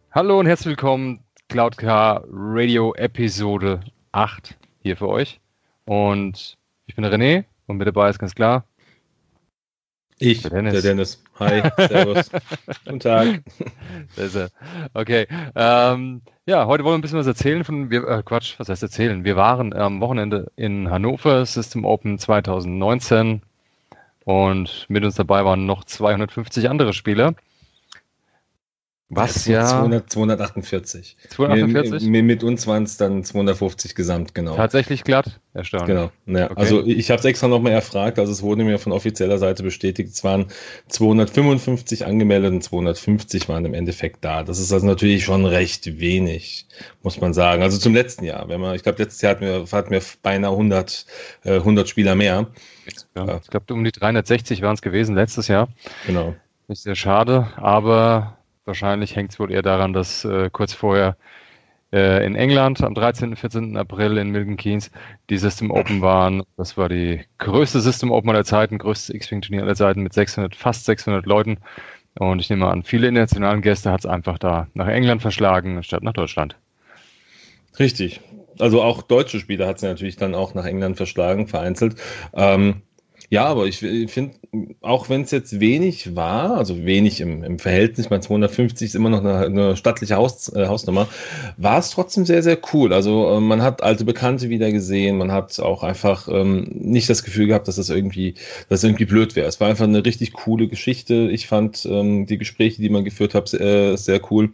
Hallo und herzlich willkommen, CloudCar Radio Episode 8 hier für euch. Und ich bin der René und mit dabei ist ganz klar Der Dennis. Hi, servus. Guten Tag. Da ist er. Okay. Heute wollen wir ein bisschen was erzählen was heißt erzählen? Wir waren am Wochenende in Hannover, System Open 2019 und mit uns dabei waren noch 250 andere Spieler. Was ja... 248. 248? Mit uns waren es dann 250 gesamt, genau. Tatsächlich glatt? Erstaunlich. Genau. Ja, Okay. Also ich habe es extra nochmal erfragt, also es wurde mir von offizieller Seite bestätigt, es waren 255 angemeldet und 250 waren im Endeffekt da. Das ist also natürlich schon recht wenig, muss man sagen. Also zum letzten Jahr. Ich glaube, letztes Jahr hatten wir beinahe 100 Spieler mehr. Ja, ich glaube, um die 360 waren es gewesen letztes Jahr. Genau. Ist sehr schade, aber wahrscheinlich hängt es wohl eher daran, dass kurz vorher in England am 13. und 14. April in Milton Keynes die System Open waren. Das war die größte System Open aller Zeiten, größte X-Wing-Turnier aller Zeiten mit fast 600 Leuten. Und ich nehme an, viele internationalen Gäste hat es einfach da nach England verschlagen, statt nach Deutschland. Richtig. Also auch deutsche Spieler hat sie natürlich dann auch nach England verschlagen, vereinzelt. Ja, aber ich finde, auch wenn es jetzt wenig war, also wenig im Verhältnis, bei 250 ist immer noch eine stattliche Hausnummer, war es trotzdem sehr, sehr cool. Also man hat alte Bekannte wieder gesehen, man hat auch einfach nicht das Gefühl gehabt, dass das irgendwie blöd wäre. Es war einfach eine richtig coole Geschichte. Ich fand die Gespräche, die man geführt hat, sehr cool.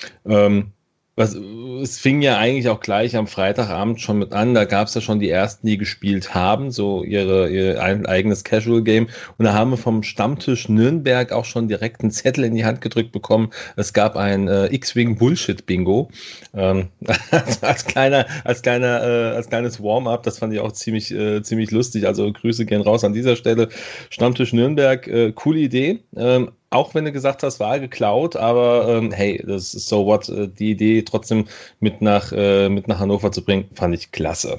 Es fing ja eigentlich auch gleich am Freitagabend schon mit an. Da gab es ja schon die ersten, die gespielt haben, so ihr eigenes Casual-Game. Und da haben wir vom Stammtisch Nürnberg auch schon direkt einen Zettel in die Hand gedrückt bekommen. Es gab ein X-Wing Bullshit-Bingo. Als kleines Warm-up. Das fand ich auch ziemlich lustig. Also Grüße gehen raus an dieser Stelle. Stammtisch Nürnberg, coole Idee. Auch wenn du gesagt hast, war geklaut, aber hey, das ist so what. Die Idee trotzdem mit nach Hannover zu bringen, fand ich klasse.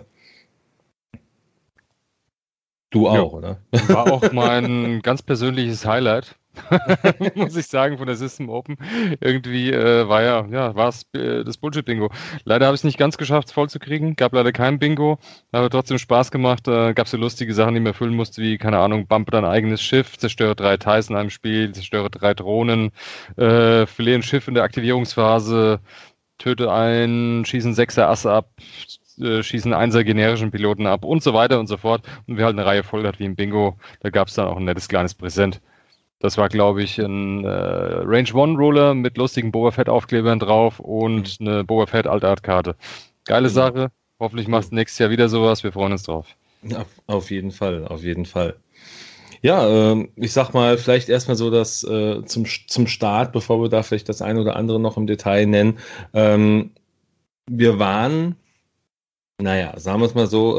Du auch, Ja. oder? War auch mein ganz persönliches Highlight, muss ich sagen, von der System Open. Irgendwie war es das Bullshit-Bingo. Leider habe ich es nicht ganz geschafft, es voll zu kriegen. Gab leider kein Bingo, aber trotzdem Spaß gemacht. Gab so lustige Sachen, die man erfüllen musste, wie, keine Ahnung, bumpe dein eigenes Schiff, zerstöre 3 Thais in einem Spiel, zerstöre 3 Drohnen, verliere ein Schiff in der Aktivierungsphase, töte einen, schieße einen 6er Ass ab, schießen 1er generischen Piloten ab und so weiter und so fort. Und wir halt eine Reihe voll hat wie im Bingo. Da gab es dann auch ein nettes kleines Präsent. Das war, glaube ich, ein Range One Roller mit lustigen Boba Fett Aufklebern drauf und eine Boba Fett Altart-Karte. Geile Sache. Hoffentlich machst du nächstes Jahr wieder sowas. Wir freuen uns drauf. Ja, auf jeden Fall, auf jeden Fall. Ja, ich sag mal, vielleicht erstmal so das zum Start, bevor wir da vielleicht das eine oder andere noch im Detail nennen. Wir waren, naja, sagen wir es mal so,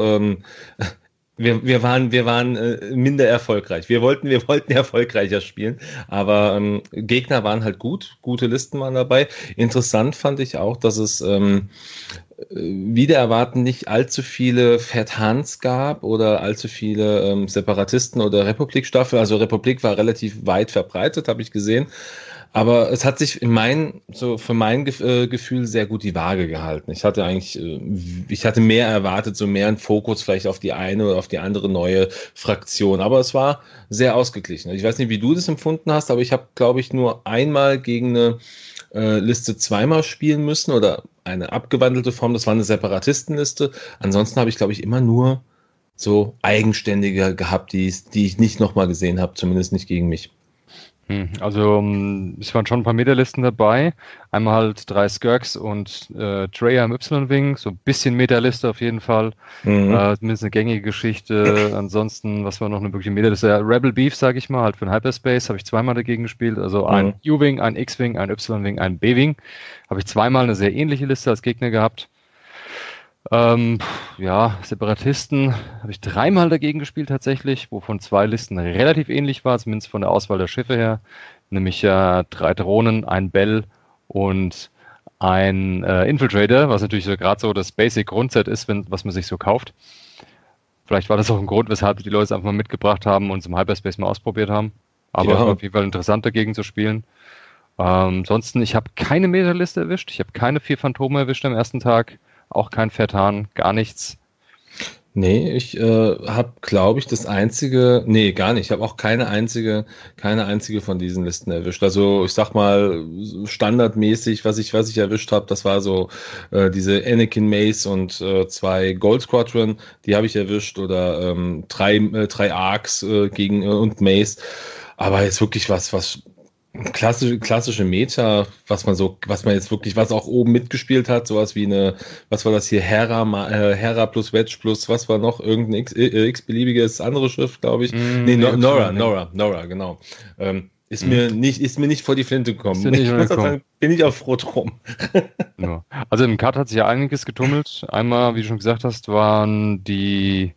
wir waren minder erfolgreich. Wir wollten erfolgreicher spielen, aber Gegner waren halt gute Listen waren dabei. Interessant fand ich auch, dass es wider erwarten nicht allzu viele Fat Hans gab oder allzu viele Separatisten oder Republik-Staffel. Also Republik war relativ weit verbreitet, habe ich gesehen. Aber es hat sich für mein Gefühl sehr gut die Waage gehalten. Ich hatte mehr erwartet, so mehr einen Fokus vielleicht auf die eine oder auf die andere neue Fraktion. Aber es war sehr ausgeglichen. Ich weiß nicht, wie du das empfunden hast, aber ich habe, glaube ich, nur einmal gegen eine Liste zweimal spielen müssen oder eine abgewandelte Form. Das war eine Separatistenliste. Ansonsten habe ich, glaube ich, immer nur so Eigenständige gehabt, die ich nicht nochmal gesehen habe, zumindest nicht gegen mich. Also es waren schon ein paar Meterlisten dabei. Einmal halt 3 Skirks und Traya im Y-Wing. So ein bisschen Meterliste auf jeden Fall. Zumindest eine gängige Geschichte. Ansonsten, was war noch eine wirkliche Meterliste? Rebel Beef, sage ich mal, halt für den Hyperspace habe ich zweimal dagegen gespielt. Also ein U-Wing, ein X-Wing, ein Y-Wing, ein B-Wing. Habe ich zweimal eine sehr ähnliche Liste als Gegner gehabt. Separatisten habe ich 3-mal dagegen gespielt tatsächlich, wovon 2 Listen relativ ähnlich war, zumindest von der Auswahl der Schiffe her. Nämlich 3 Drohnen, ein Bell und ein Infiltrator, was natürlich so gerade so das Basic-Grundset ist, was man sich so kauft. Vielleicht war das auch ein Grund, weshalb die Leute es einfach mal mitgebracht haben und zum Hyperspace mal ausprobiert haben. Aber es war auf jeden Fall interessant dagegen zu spielen. Ansonsten, ich habe keine Meta-Liste erwischt. Ich habe keine 4 Phantome erwischt am ersten Tag. Auch kein Vertan, gar nichts. Nee, ich habe, glaube ich, nee, gar nicht. Ich habe auch keine einzige von diesen Listen erwischt. Also ich sag mal, standardmäßig, was ich erwischt habe, das war so diese Anakin Mace und 2 Gold Squadron, die habe ich erwischt oder drei Arcs gegen und Mace. Aber jetzt wirklich was klassische Meta, was man jetzt wirklich, was auch oben mitgespielt hat, sowas wie was war das hier, Hera plus Wedge plus, was war noch, irgendein x-beliebiges andere Schrift, glaube ich. Nee, Nee, Nora, genau. Ist mir nicht vor die Flinte gekommen. Nicht Ich muss auch sagen, bin ich auch froh drum. Ja. Also im Cut hat sich ja einiges getummelt. Einmal, wie du schon gesagt hast, waren die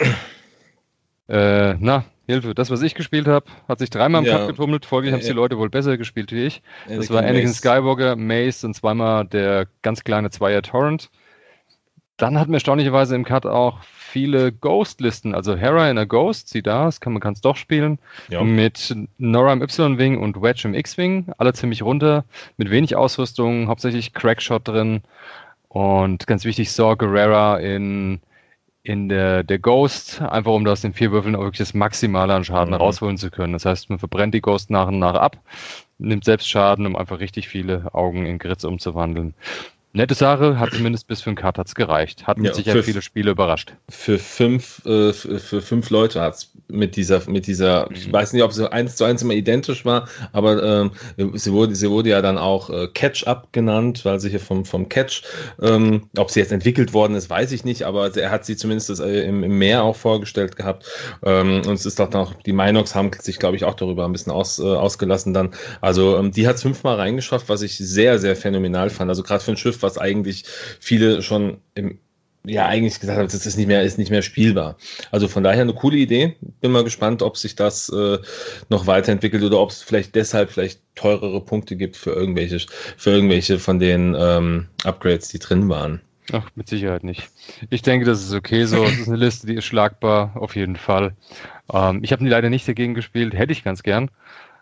Hilfe, das, was ich gespielt habe, hat sich dreimal im Cut getummelt. Folglich haben es die Leute wohl besser gespielt wie ich. Das war Anakin Skywalker, Mace und zweimal der ganz kleine Zweier Torrent. Dann hatten wir erstaunlicherweise im Cut auch viele Ghost-Listen, also Hera in der Ghost, sieh da, man kann es doch spielen, mit Nora im Y-Wing und Wedge im X-Wing, alle ziemlich runter, mit wenig Ausrüstung, hauptsächlich Crackshot drin und ganz wichtig, Saw Gerrera in der Ghost, einfach um da aus den 4 Würfeln auch wirklich das Maximale an Schaden rausholen zu können. Das heißt, man verbrennt die Ghost nach und nach ab, nimmt selbst Schaden, um einfach richtig viele Augen in Grits umzuwandeln. Nette Sache, hat zumindest bis für einen Cut hat's gereicht. Hat mit Sicherheit viele Spiele überrascht. Für 5 Leute hat's mit dieser, ich weiß nicht, ob sie 1:1 immer identisch war, aber sie wurde ja dann auch Catch-Up genannt, weil sie hier vom Catch, ob sie jetzt entwickelt worden ist, weiß ich nicht, aber er hat sie zumindest im Meer auch vorgestellt gehabt. Und es ist doch noch, die Minox haben sich, glaube ich, auch darüber ein bisschen ausgelassen dann. Also die hat's 5-mal reingeschafft, was ich sehr, sehr phänomenal fand. Also gerade für ein Schiff, was eigentlich viele schon eigentlich gesagt haben, das ist nicht mehr spielbar. Also von daher eine coole Idee. Bin mal gespannt, ob sich das noch weiterentwickelt oder ob es vielleicht teurere Punkte gibt für irgendwelche von den Upgrades, die drin waren. Ach, mit Sicherheit nicht. Ich denke, das ist okay so. Es ist eine Liste, die ist schlagbar, auf jeden Fall. Ich habe die leider nicht dagegen gespielt, hätte ich ganz gern.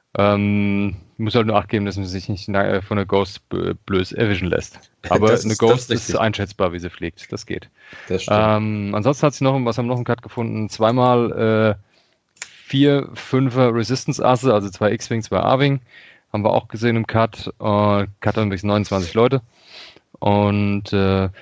Muss halt nur Acht geben, dass man sich nicht von der Ghost blöd erwischen lässt. Aber eine Ghost ist einschätzbar, wie sie fliegt. Das geht. Das stimmt. Ansonsten hat sie noch, was haben wir noch im Cut gefunden? Zweimal 4 5er Resistance-Asse, also 2 X-Wing, 2 A-Wing. Haben wir auch gesehen im Cut. Cut haben bis 29 Leute. Und ich weiß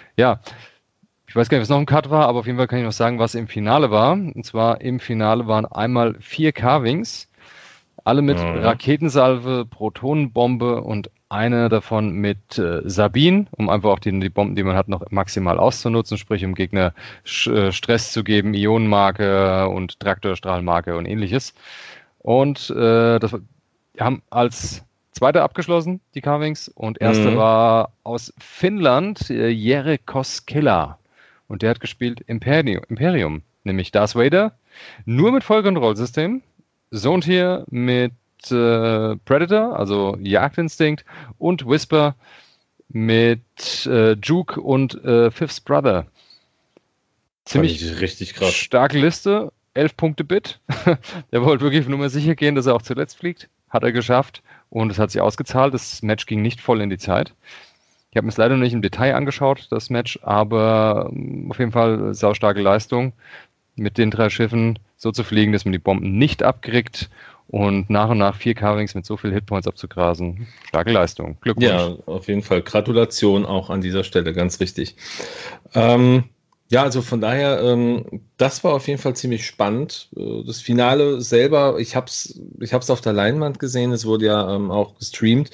gar nicht, was noch im Cut war, aber auf jeden Fall kann ich noch sagen, was im Finale war. Und zwar im Finale waren einmal 4 K-Wings. Alle mit Raketensalve, Protonenbombe und eine davon mit Sabine, um einfach auch die Bomben, die man hat, noch maximal auszunutzen, sprich um Gegner Stress zu geben, Ionenmarke und Traktorstrahlmarke und ähnliches. Und das haben als zweiter abgeschlossen, die K-Wings, und erste war aus Finnland, Jere Koskela. Und der hat gespielt Imperium, nämlich Darth Vader, nur mit Vollkontrollsystem. Zonetier mit Predator, also Jagdinstinkt, und Whisper mit Juke und Fifth Brother. Ziemlich richtig krass. Starke Liste, 11 Punkte Bit. Der wollte wirklich nur mal sicher gehen, dass er auch zuletzt fliegt. Hat er geschafft und es hat sich ausgezahlt. Das Match ging nicht voll in die Zeit. Ich habe mir es leider nicht im Detail angeschaut, das Match, aber auf jeden Fall saustarke Leistung, mit den 3 Schiffen so zu fliegen, dass man die Bomben nicht abkriegt und nach 4 Carvings mit so viel Hitpoints abzugrasen. Starke Leistung. Glückwunsch. Ja, auf jeden Fall. Gratulation auch an dieser Stelle, ganz richtig. Also von daher, das war auf jeden Fall ziemlich spannend. Das Finale selber, ich hab's auf der Leinwand gesehen, es wurde ja auch gestreamt.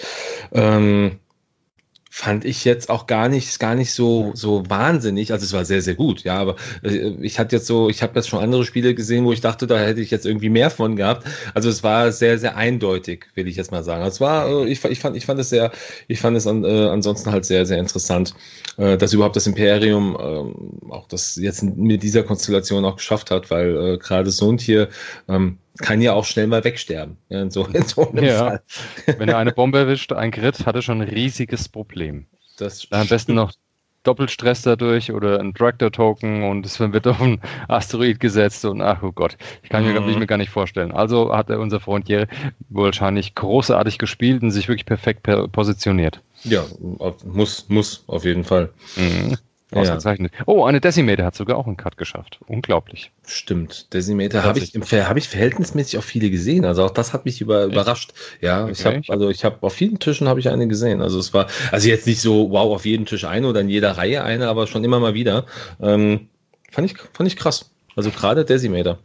Fand ich jetzt auch gar nicht so wahnsinnig. Also es war sehr, sehr gut, ja, aber ich habe jetzt schon andere Spiele gesehen, wo ich dachte, da hätte ich jetzt irgendwie mehr von gehabt. Also es war sehr, sehr eindeutig, will ich jetzt mal sagen. Es war, ich fand es ansonsten halt sehr, sehr interessant, dass überhaupt das Imperium auch das jetzt mit dieser Konstellation auch geschafft hat, weil gerade Zonetier kann ja auch schnell mal wegsterben. Ja, in so einem Fall. Wenn er eine Bombe erwischt, ein Crit, hat er schon ein riesiges Problem. Das am besten noch Doppelstress dadurch oder ein Tractor-Token und es wird auf einen Asteroid gesetzt und ach oh Gott, will ich mir gar nicht vorstellen. Also hat unser Freund hier wahrscheinlich großartig gespielt und sich wirklich perfekt positioniert. Ja, muss auf jeden Fall. Mhm. Ausgezeichnet. Ja. Oh, eine Decimator hat sogar auch einen Cut geschafft. Unglaublich. Stimmt. Decimator habe ich verhältnismäßig auch viele gesehen. Also auch das hat mich überrascht. Ja, okay. Ich habe auf vielen Tischen habe ich eine gesehen. Also es war, also jetzt nicht so, wow, auf jedem Tisch eine oder in jeder Reihe eine, aber schon immer mal wieder. Fand ich krass. Also gerade Decimator.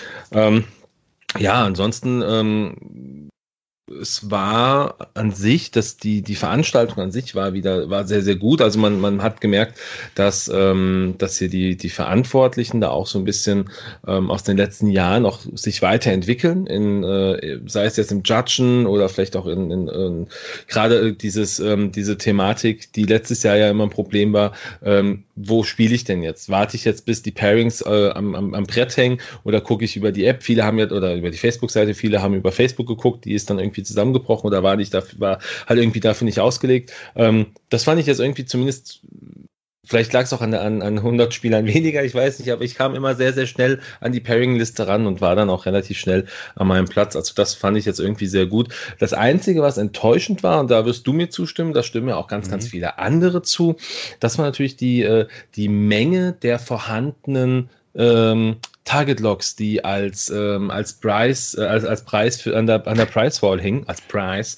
Ja, ansonsten, es war an sich, dass die Veranstaltung an sich war sehr, sehr gut. Also man hat gemerkt, dass hier die Verantwortlichen da auch so ein bisschen aus den letzten Jahren auch sich weiterentwickeln, sei es jetzt im Judgen oder vielleicht auch in gerade diese Thematik, die letztes Jahr ja immer ein Problem war, wo spiele ich denn jetzt? Warte ich jetzt, bis die Pairings am Brett hängen oder gucke ich über die App? Viele haben oder über die Facebook-Seite, viele haben über Facebook geguckt, die ist dann irgendwie zusammengebrochen oder war halt irgendwie dafür nicht ausgelegt. Das fand ich jetzt irgendwie zumindest, vielleicht lag es auch an 100 Spielern weniger, ich weiß nicht, aber ich kam immer sehr, sehr schnell an die Pairing-Liste ran und war dann auch relativ schnell an meinem Platz. Also das fand ich jetzt irgendwie sehr gut. Das Einzige, was enttäuschend war, und da wirst du mir zustimmen, da stimmen ja auch ganz, ganz viele andere zu, das war natürlich die Menge der vorhandenen Target Logs, die als Preis an der Price Wall hingen, als Preis,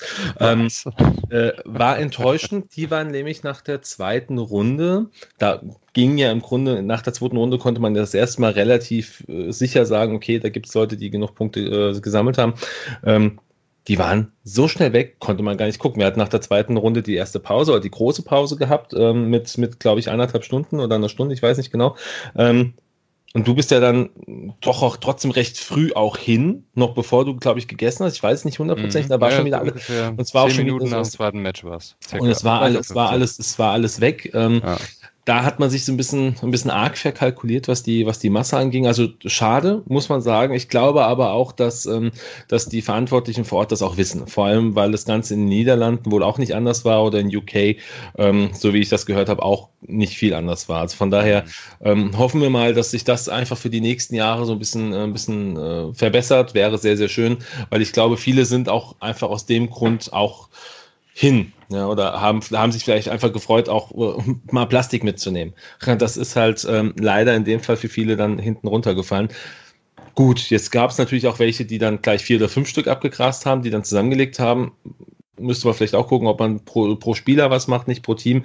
war enttäuschend. Die waren nämlich nach der zweiten Runde, da ging ja im Grunde, nach der zweiten Runde konnte man das erste Mal relativ sicher sagen, okay, da gibt es Leute, die genug Punkte gesammelt haben. Die waren so schnell weg, konnte man gar nicht gucken. Wir hatten nach der zweiten Runde die erste Pause oder die große Pause gehabt, mit glaube ich, 1,5 Stunden oder einer Stunde, ich weiß nicht genau. Und du bist ja dann doch auch trotzdem recht früh auch hin, noch bevor du, glaube ich, gegessen hast. Ich weiß nicht 100%, da war schon wieder alles. Und es war auch schon Minuten nach dem zweiten Match was. Und es war alles weg. Da hat man sich so ein bisschen arg verkalkuliert, was die Masse anging. Also schade, muss man sagen. Ich glaube aber auch, dass die Verantwortlichen vor Ort das auch wissen. Vor allem, weil das Ganze in den Niederlanden wohl auch nicht anders war oder in UK, so wie ich das gehört habe, auch nicht viel anders war. Also von daher hoffen wir mal, dass sich das einfach für die nächsten Jahre so ein bisschen verbessert. Wäre sehr, sehr schön, weil ich glaube, viele sind auch einfach aus dem Grund auch hin, ja, oder haben sich vielleicht einfach gefreut, auch mal Plastik mitzunehmen. Das ist halt leider in dem Fall für viele dann hinten runtergefallen. Gut, jetzt gab es natürlich auch welche, die dann gleich 4 oder 5 Stück abgegrast haben, die dann zusammengelegt haben. Müsste man vielleicht auch gucken, ob man pro Spieler was macht, nicht pro Team.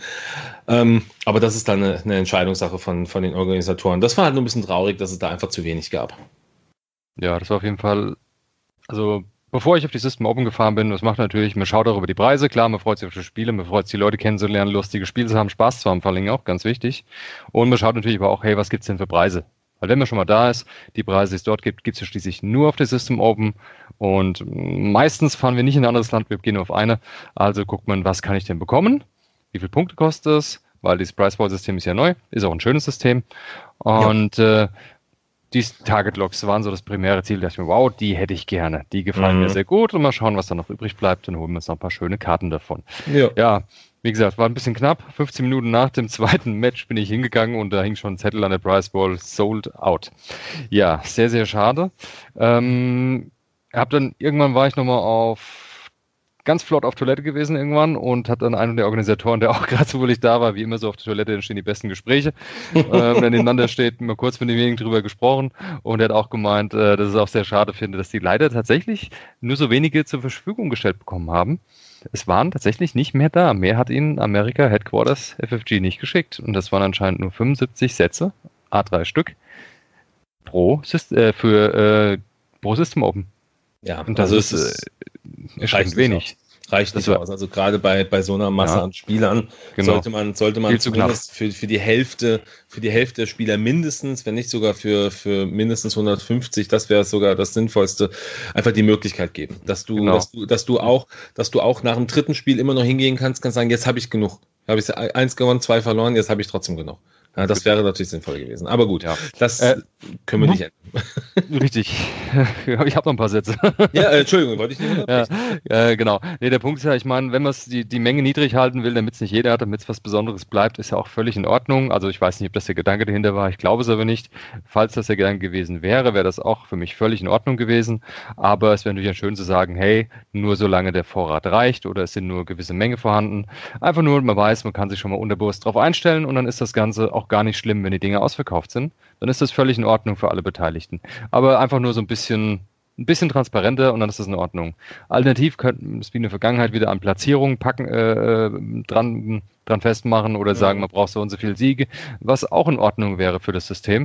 Aber das ist dann eine Entscheidungssache von den Organisatoren. Das war halt nur ein bisschen traurig, dass es da einfach zu wenig gab. Ja, das war auf jeden Fall, also bevor ich auf die System Open gefahren bin, das macht natürlich, man schaut auch über die Preise, klar, man freut sich auf die Spiele, man freut sich, die Leute kennenzulernen, lustige Spiele zu haben, Spaß zu haben, vor allem auch ganz wichtig. Und man schaut natürlich aber auch, hey, was gibt's denn für Preise? Weil wenn man schon mal da ist, die Preise, die es dort gibt, gibt's ja schließlich nur auf der System Open. Und meistens fahren wir nicht in ein anderes Land, wir gehen nur auf eine. Also guckt man, was kann ich denn bekommen? Wie viele Punkte kostet es? Weil dieses Price-Ball-System ist ja neu, ist auch ein schönes System. Und die Target-Logs waren so das primäre Ziel. Da dachte ich mir, wow, die hätte ich gerne. Die gefallen mir sehr gut. Und mal schauen, was da noch übrig bleibt. Dann holen wir uns noch ein paar schöne Karten davon. Ja, wie gesagt, war ein bisschen knapp. 15 Minuten nach dem zweiten Match bin ich hingegangen und da hing schon ein Zettel an der Prize Ball, sold out. Ja, sehr, sehr schade. Irgendwann war ich nochmal ganz flott auf Toilette gewesen irgendwann und hat dann einer der Organisatoren, der auch gerade zufällig da war, wie immer so auf der Toilette, entstehen die besten Gespräche. Wenn nebeneinander steht, mal kurz mit demjenigen drüber gesprochen und er hat auch gemeint, dass es auch sehr schade finde, dass die leider tatsächlich nur so wenige zur Verfügung gestellt bekommen haben. Es waren tatsächlich nicht mehr da. Mehr hat ihnen America Headquarters FFG nicht geschickt und das waren anscheinend nur 75 Sätze, A3 Stück, pro System Open. Ja, und das ist erschreckend wenig. Reicht nicht aus. Also gerade bei so einer Masse an Spielern sollte man zumindest für die Hälfte der Spieler mindestens, wenn nicht sogar für mindestens 150, das wäre sogar das Sinnvollste, einfach die Möglichkeit geben, dass du auch nach dem dritten Spiel immer noch hingehen kannst sagen, jetzt habe ich genug. Habe ich 1 gewonnen, 2 verloren, jetzt habe ich trotzdem genug. Ja, das wäre natürlich sinnvoll gewesen. Aber gut, das können wir nicht ändern. Richtig. Ich habe noch ein paar Sätze. Ja, Entschuldigung, wollte ich nicht unterbrechen. Genau. Nee, der Punkt ist ja, ich meine, wenn man die Menge niedrig halten will, damit es nicht jeder hat, damit es was Besonderes bleibt, ist ja auch völlig in Ordnung. Also ich weiß nicht, ob das der Gedanke dahinter war. Ich glaube es aber nicht. Falls das der Gedanke gewesen wäre, wäre das auch für mich völlig in Ordnung gewesen. Aber es wäre natürlich schön zu sagen, hey, nur solange der Vorrat reicht oder es sind nur gewisse Menge vorhanden. Einfach nur, man weiß, man kann sich schon mal unterbewusst drauf einstellen und dann ist das Ganze auch gar nicht schlimm, wenn die Dinge ausverkauft sind. Dann ist das völlig in Ordnung für alle Beteiligten. Aber einfach nur so ein bisschen transparenter und dann ist das in Ordnung. Alternativ könnten es wie in der Vergangenheit wieder an Platzierungen packen, dran festmachen oder sagen, man braucht so und so viele Siege, was auch in Ordnung wäre für das System.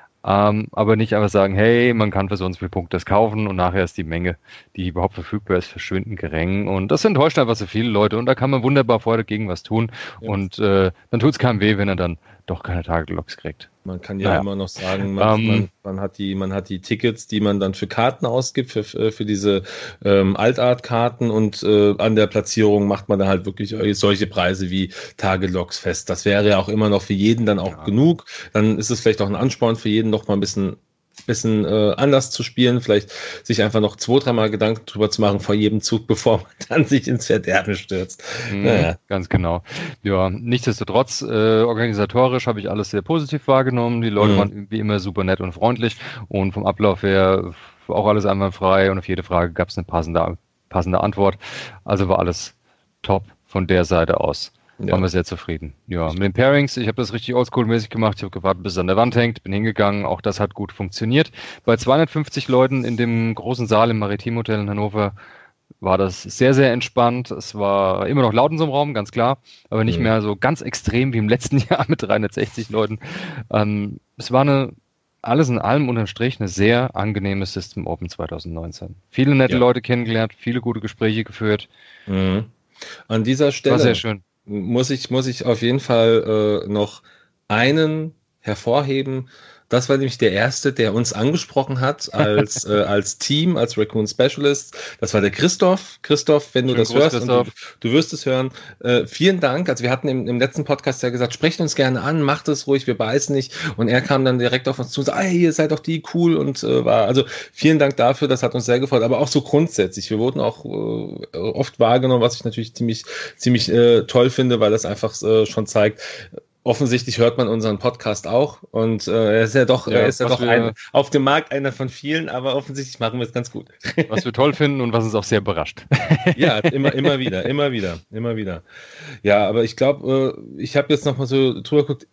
Aber nicht einfach sagen, hey, man kann für so und so viele Punkte das kaufen und nachher ist die Menge, die überhaupt verfügbar ist, verschwindend gering. Und das enttäuscht einfach so viele Leute und da kann man wunderbar vorher dagegen was tun. Ja. Und dann tut es keinem weh, wenn er dann doch keine Target-Logs kriegt. Man kann ja immer noch sagen, man hat die Tickets, die man dann für Karten ausgibt, für diese Altart-Karten und an der Platzierung macht man dann halt wirklich solche Preise wie Target-Logs fest. Das wäre ja auch immer noch für jeden dann auch genug. Dann ist es vielleicht auch ein Ansporn für jeden, noch mal ein bisschen anders zu spielen, vielleicht sich einfach noch 2-3 Mal Gedanken drüber zu machen vor jedem Zug, bevor man dann sich ins Verderben stürzt. Ganz genau. Ja, nichtsdestotrotz, organisatorisch habe ich alles sehr positiv wahrgenommen. Die Leute waren wie immer super nett und freundlich und vom Ablauf her auch alles einwandfrei und auf jede Frage gab es eine passende Antwort. Also war alles top von der Seite aus. Waren wir sehr zufrieden. Ja, mit den Pairings, ich habe das richtig oldschool-mäßig gemacht. Ich habe gewartet, bis es an der Wand hängt, bin hingegangen. Auch das hat gut funktioniert. Bei 250 Leuten in dem großen Saal im Maritim Hotel in Hannover war das sehr, sehr entspannt. Es war immer noch laut in so einem Raum, ganz klar, aber nicht mehr so ganz extrem wie im letzten Jahr mit 360 Leuten. Es war alles in allem unterm Strich eine sehr angenehme System Open 2019. Viele nette Leute kennengelernt, viele gute Gespräche geführt. An dieser Stelle war sehr schön. Muss ich auf jeden Fall noch einen hervorheben. Das war nämlich der erste, der uns angesprochen hat als Team, als Raccoon Specialist. Das war der Christoph. Christoph, wenn du das hörst, und du wirst es hören, vielen Dank. Also wir hatten im letzten Podcast ja gesagt, sprecht uns gerne an, macht es ruhig, wir beißen nicht. Und er kam dann direkt auf uns zu und sagte, ihr seid doch die, cool. Und also vielen Dank dafür, das hat uns sehr gefreut. Aber auch so grundsätzlich. Wir wurden auch oft wahrgenommen, was ich natürlich ziemlich toll finde, weil das einfach schon zeigt, offensichtlich hört man unseren Podcast auch und er ist ja doch auf dem Markt einer von vielen, aber offensichtlich machen wir es ganz gut. Was wir toll finden und was uns auch sehr überrascht. Ja, immer wieder. Ja, aber ich glaube, ich habe jetzt noch mal so drüber geguckt.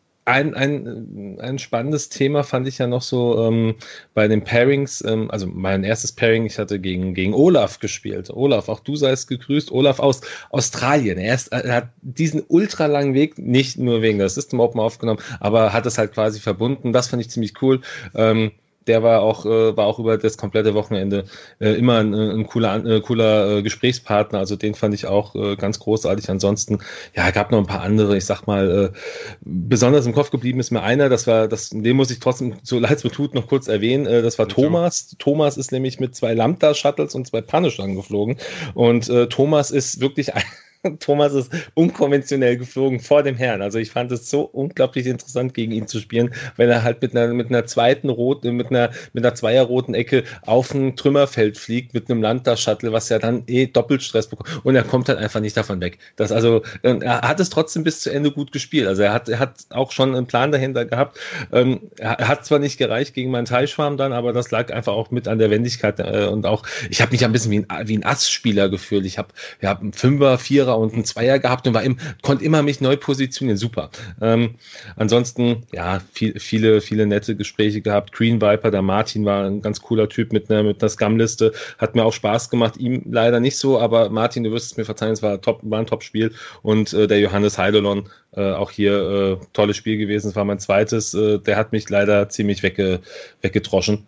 Ein spannendes Thema fand ich ja noch so bei den Pairings, also mein erstes Pairing, ich hatte gegen Olaf gespielt. Olaf, auch du seist gegrüßt. Olaf aus Australien. Er hat diesen ultralangen Weg nicht nur wegen der System Open aufgenommen, aber hat es halt quasi verbunden. Das fand ich ziemlich cool. Der war auch über das komplette Wochenende immer ein cooler Gesprächspartner. Also den fand ich auch ganz großartig. Ansonsten, ja, gab noch ein paar andere. Ich sag mal, besonders im Kopf geblieben ist mir einer. Den muss ich trotzdem, so leid es mir tut, noch kurz erwähnen. Das war Thomas. Thomas ist nämlich mit 2 Lambda-Shuttles und 2 Punisher geflogen. Und Thomas ist wirklich Thomas ist unkonventionell geflogen vor dem Herrn. Also ich fand es so unglaublich interessant, gegen ihn zu spielen, weil er halt mit einer zweiten roten, mit einer Zweierroten Ecke auf ein Trümmerfeld fliegt mit einem Lambda-Shuttle, was ja dann doppelt Stress bekommt. Und er kommt halt einfach nicht davon weg. Er hat es trotzdem bis zu Ende gut gespielt. Also er hat auch schon einen Plan dahinter gehabt. Er hat zwar nicht gereicht gegen meinen Teilschwarm dann, aber das lag einfach auch mit an der Wendigkeit und auch, ich habe mich ein bisschen wie ein Ass-Spieler gefühlt. Wir haben einen Fünfer, Vierer und einen Zweier gehabt und konnte immer mich neu positionieren. Super. Ansonsten, ja, viele nette Gespräche gehabt. Green Viper, der Martin war ein ganz cooler Typ mit einer Scum-Liste. Hat mir auch Spaß gemacht. Ihm leider nicht so, aber Martin, du wirst es mir verzeihen, es war ein Top-Spiel. Und der Johannes Heidelon, auch hier tolles Spiel gewesen. Es war mein zweites. Der hat mich leider ziemlich weggedroschen.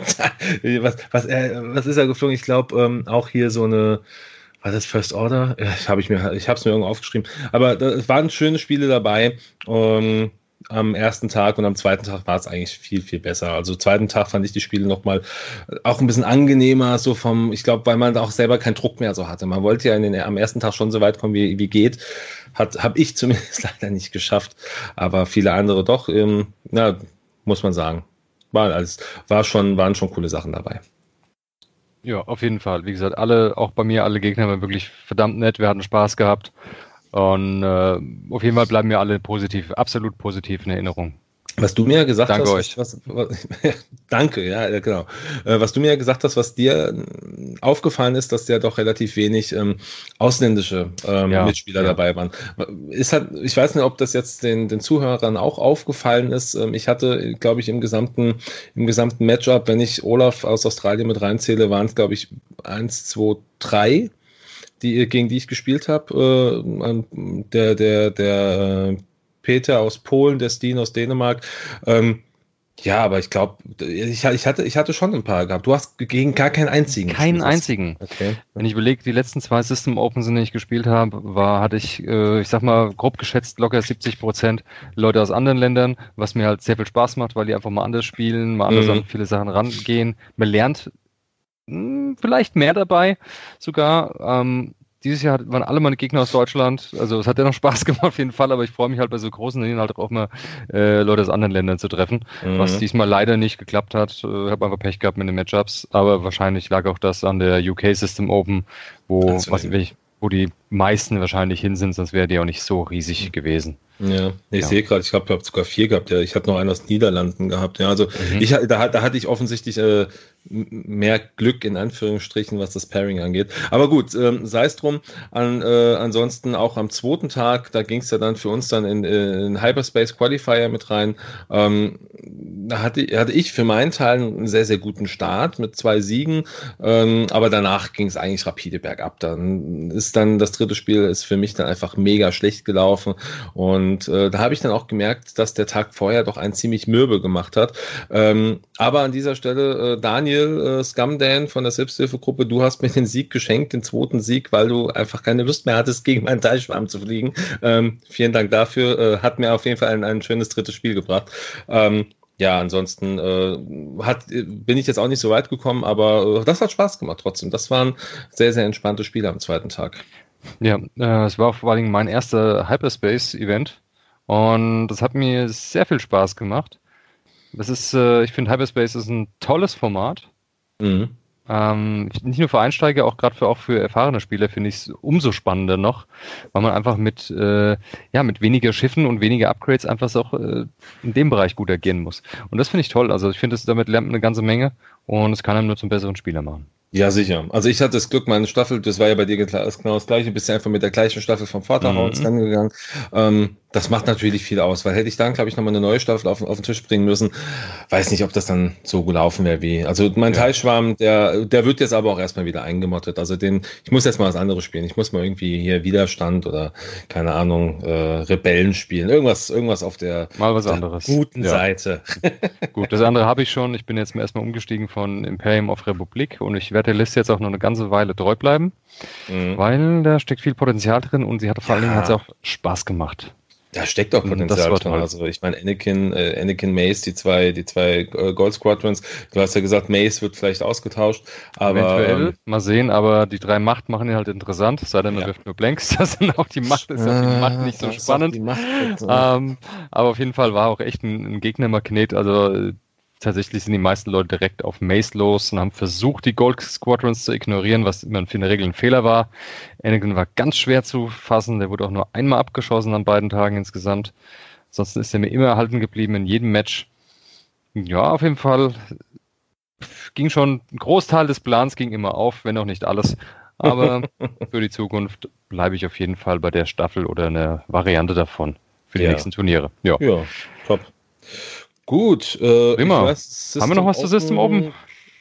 Was ist er geflogen? Ich glaube, auch hier so eine. War das First Order? Ich habe es mir irgendwo aufgeschrieben. Aber es waren schöne Spiele dabei. am ersten Tag und am zweiten Tag war es eigentlich viel, viel besser. Also zweiten Tag fand ich die Spiele nochmal auch ein bisschen angenehmer, so ich glaube, weil man auch selber keinen Druck mehr so hatte. Man wollte ja am ersten Tag schon so weit kommen, wie geht. Habe ich zumindest leider nicht geschafft, aber viele andere doch. Muss man sagen. Waren schon coole Sachen dabei. Ja, auf jeden Fall. Wie gesagt, auch bei mir, alle Gegner waren wirklich verdammt nett. Wir hatten Spaß gehabt. Und auf jeden Fall bleiben mir alle absolut positiv in Erinnerung. Was du mir gesagt Danke hast, euch. danke, ja, genau. Was du mir gesagt hast, was dir aufgefallen ist, dass ja doch relativ wenig ausländische Mitspieler dabei waren. Ich weiß nicht, ob das jetzt den Zuhörern auch aufgefallen ist. Ich hatte, glaube ich, im gesamten Matchup, wenn ich Olaf aus Australien mit reinzähle, waren es, glaube ich, 1, 2, 3, gegen die ich gespielt habe. Der Peter aus Polen, der Steen aus Dänemark. Ja, aber ich glaube, ich hatte schon ein paar gehabt. Du hast gegen gar keinen einzigen. Keinen einzigen. Okay. Wenn ich überlege, die letzten 2 System Opens, die ich gespielt habe, hatte ich, ich sag mal, grob geschätzt locker 70% Leute aus anderen Ländern, was mir halt sehr viel Spaß macht, weil die einfach mal anders spielen, mal anders an viele Sachen rangehen. Man lernt vielleicht mehr dabei sogar. Dieses Jahr waren alle meine Gegner aus Deutschland, also es hat ja noch Spaß gemacht auf jeden Fall, aber ich freue mich halt bei so großen Turnieren halt auch mal Leute aus anderen Ländern zu treffen, was diesmal leider nicht geklappt hat. Ich habe einfach Pech gehabt mit den Matchups, aber wahrscheinlich lag auch das an der UK System Open, wo die meisten wahrscheinlich hin sind, sonst wäre die auch nicht so riesig gewesen. Ja, ich sehe gerade, ich glaube, ich habe sogar 4 gehabt. Ja, ich habe noch einen aus Niederlanden gehabt. Ja, also da hatte ich offensichtlich mehr Glück in Anführungsstrichen, was das Pairing angeht. Aber gut, sei es drum. Ansonsten auch am zweiten Tag, da ging es ja dann für uns dann in Hyperspace Qualifier mit rein. Da hatte ich für meinen Teil einen sehr, sehr guten Start mit 2 Siegen. Aber danach ging es eigentlich rapide bergab. Dann das dritte Spiel ist für mich dann einfach mega schlecht gelaufen. Und da habe ich dann auch gemerkt, dass der Tag vorher doch einen ziemlich mürbe gemacht hat. Aber an dieser Stelle, Daniel Scumdan von der Selbsthilfegruppe, du hast mir den Sieg geschenkt, den zweiten Sieg, weil du einfach keine Lust mehr hattest, gegen meinen Teilschwarm zu fliegen. Vielen Dank dafür. Hat mir auf jeden Fall ein schönes drittes Spiel gebracht. Ja, ansonsten bin ich jetzt auch nicht so weit gekommen, aber das hat Spaß gemacht trotzdem. Das waren sehr, sehr entspannte Spiele am zweiten Tag. Ja, es war vor allen Dingen mein erster Hyperspace-Event und das hat mir sehr viel Spaß gemacht. Ich finde Hyperspace ist ein tolles Format. Mhm. Nicht nur für Einsteiger, auch für erfahrene Spieler finde ich es umso spannender noch, weil man einfach mit weniger Schiffen und weniger Upgrades einfach auch in dem Bereich gut agieren muss. Und das finde ich toll. Also ich finde, damit lernt man eine ganze Menge und es kann einem nur zum besseren Spieler machen. Ja, sicher. Also ich hatte das Glück, meine Staffel, das war ja bei dir genau das Gleiche, bist ja einfach mit der gleichen Staffel vom Vaterhaus gegangen. Das macht natürlich viel aus, weil hätte ich dann, glaube ich, nochmal eine neue Staffel auf den Tisch bringen müssen, weiß nicht, ob das dann so gelaufen wäre wie. Also mein Teilschwarm, der wird jetzt aber auch erstmal wieder eingemottet. Also ich muss jetzt mal was anderes spielen. Ich muss mal irgendwie hier Widerstand oder, keine Ahnung, Rebellen spielen. Irgendwas auf der guten Seite. Gut, das andere habe ich schon. Ich bin jetzt erstmal umgestiegen von Imperium auf Republik und ich werde der Liste jetzt auch noch eine ganze Weile treu bleiben, weil da steckt viel Potenzial drin und vor allen Dingen hat es auch Spaß gemacht. Da steckt auch Potenzial drin. Also ich meine, Anakin Mace, die zwei Gold Squadrons, du hast ja gesagt, Mace wird vielleicht ausgetauscht, aber eventuell, mal sehen, aber die 3 Macht machen ihn halt interessant, sei denn, man wirft nur Blanks, das sind auch die Macht, ist auch die Macht nicht so spannend. Aber auf jeden Fall war auch echt ein Gegnermagnet, also tatsächlich sind die meisten Leute direkt auf Mace los und haben versucht, die Gold Squadrons zu ignorieren, was immer in der Regel ein Fehler war. Anakin war ganz schwer zu fassen, der wurde auch nur einmal abgeschossen an beiden Tagen insgesamt. Ansonsten ist er mir immer erhalten geblieben in jedem Match. Ja, auf jeden Fall ging schon ein Großteil des Plans ging immer auf, wenn auch nicht alles. Aber für die Zukunft bleibe ich auf jeden Fall bei der Staffel oder einer Variante davon für die nächsten Turniere. Ja, top. Gut. Prima. Haben wir noch was zu System Open?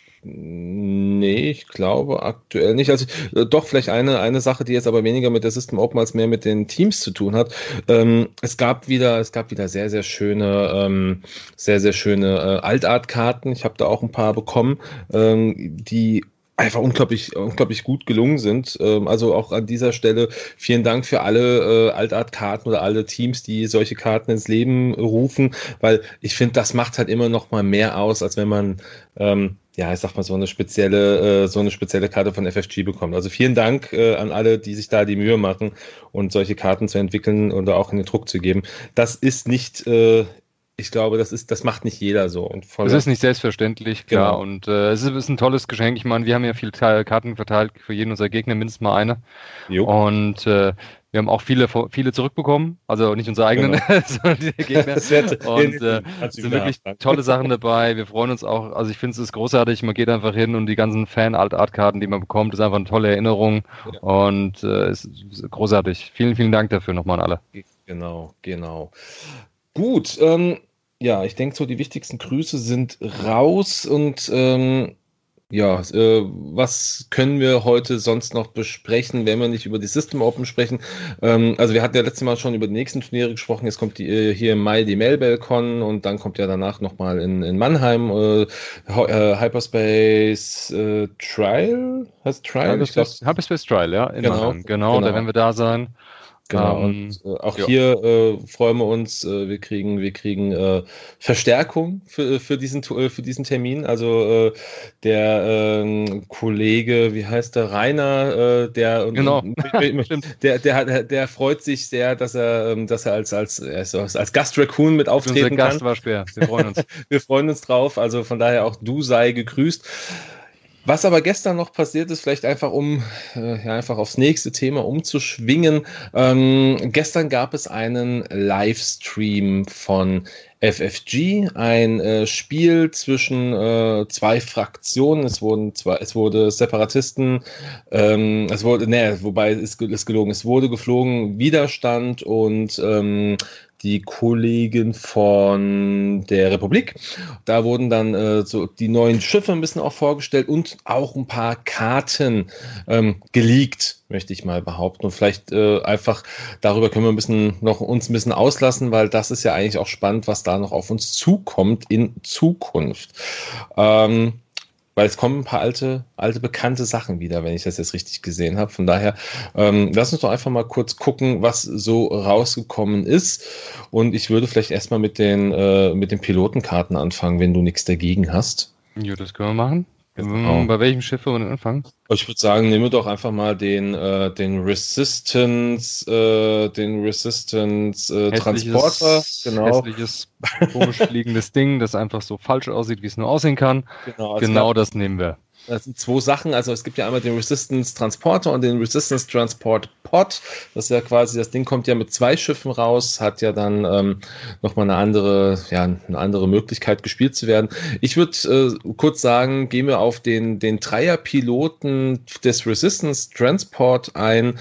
Nee, ich glaube aktuell nicht. Also doch vielleicht eine Sache, die jetzt aber weniger mit der System Open als mehr mit den Teams zu tun hat. Es gab wieder sehr, sehr schöne Altart-Karten. Ich habe da auch ein paar bekommen, die einfach unglaublich, unglaublich gut gelungen sind. Also auch an dieser Stelle vielen Dank für alle Altart-Karten oder alle Teams, die solche Karten ins Leben rufen, weil ich finde, das macht halt immer noch mal mehr aus, als wenn man ja, ich sag mal, so eine spezielle Karte von FFG bekommt. Also vielen Dank an alle, die sich da die Mühe machen und solche Karten zu entwickeln oder auch in den Druck zu geben. Das ist nicht, ich glaube, das macht nicht jeder so. Und Es ist nicht selbstverständlich, klar. Genau. Und es ist ein tolles Geschenk. Ich meine, wir haben ja viele Karten verteilt, für jeden unserer Gegner mindestens mal eine. Jo. Und wir haben auch viele zurückbekommen. Also nicht unsere eigenen, Genau. sondern die Gegner. Und es sind wirklich tolle Sachen dabei. Wir freuen uns auch. Also ich finde es ist großartig. Man geht einfach hin und die ganzen Fan-Alt-Art-Karten, die man bekommt, ist einfach eine tolle Erinnerung. Ja. Und es ist großartig. Vielen, vielen Dank dafür nochmal an alle. Genau. Gut, ja, ich denke so, die wichtigsten Grüße sind raus und ja, was können wir heute sonst noch besprechen, wenn wir nicht über die System Open sprechen? Also wir hatten ja letztes Mal schon über die nächsten Turniere gesprochen, jetzt kommt hier im Mai die Melbelcon und dann kommt ja danach nochmal in Mannheim Hyperspace Trial? Heißt Trial? Hyperspace Trial, ja, in Mannheim. Genau, da werden wir da sein. Genau, und auch hier freuen wir uns, wir kriegen Verstärkung für diesen Termin. Also der Kollege, wie heißt der, Rainer, der freut sich sehr, dass er als Gast-Raccoon mit auftreten kann. Gastwaschbär, wir freuen uns. Wir freuen uns drauf, also von daher auch du sei gegrüßt. Was aber gestern noch passiert ist, vielleicht einfach einfach aufs nächste Thema umzuschwingen. Gestern gab es einen Livestream von FFG, ein Spiel zwischen zwei Fraktionen. Es wurde Separatisten, es wurde geflogen, Widerstand und die Kollegen von der Republik. Da wurden dann so die neuen Schiffe ein bisschen auch vorgestellt und auch ein paar Karten geleakt, möchte ich mal behaupten. Und vielleicht einfach darüber können wir uns ein bisschen auslassen, weil das ist ja eigentlich auch spannend, was da noch auf uns zukommt in Zukunft. Weil es kommen ein paar alte bekannte Sachen wieder, wenn ich das jetzt richtig gesehen habe. Von daher, lass uns doch einfach mal kurz gucken, was so rausgekommen ist. Und ich würde vielleicht erstmal mit den Pilotenkarten anfangen, wenn du nichts dagegen hast. Ja, das können wir machen. Genau. Bei welchem Schiff wollen wir denn anfangen? Ich würde sagen, nehmen wir doch einfach mal den Resistance Transporter. Genau. Hässliches, komisch fliegendes Ding, das einfach so falsch aussieht, wie es nur aussehen kann. Genau das nehmen wir. Das sind zwei Sachen, also es gibt ja einmal den Resistance Transporter und den Resistance Transport Pod. Das ist ja quasi, das Ding kommt ja mit 2 Schiffen raus, hat ja dann nochmal eine andere Möglichkeit gespielt zu werden. Ich würde kurz sagen, gehen wir auf den Dreier-Piloten des Resistance Transport ein.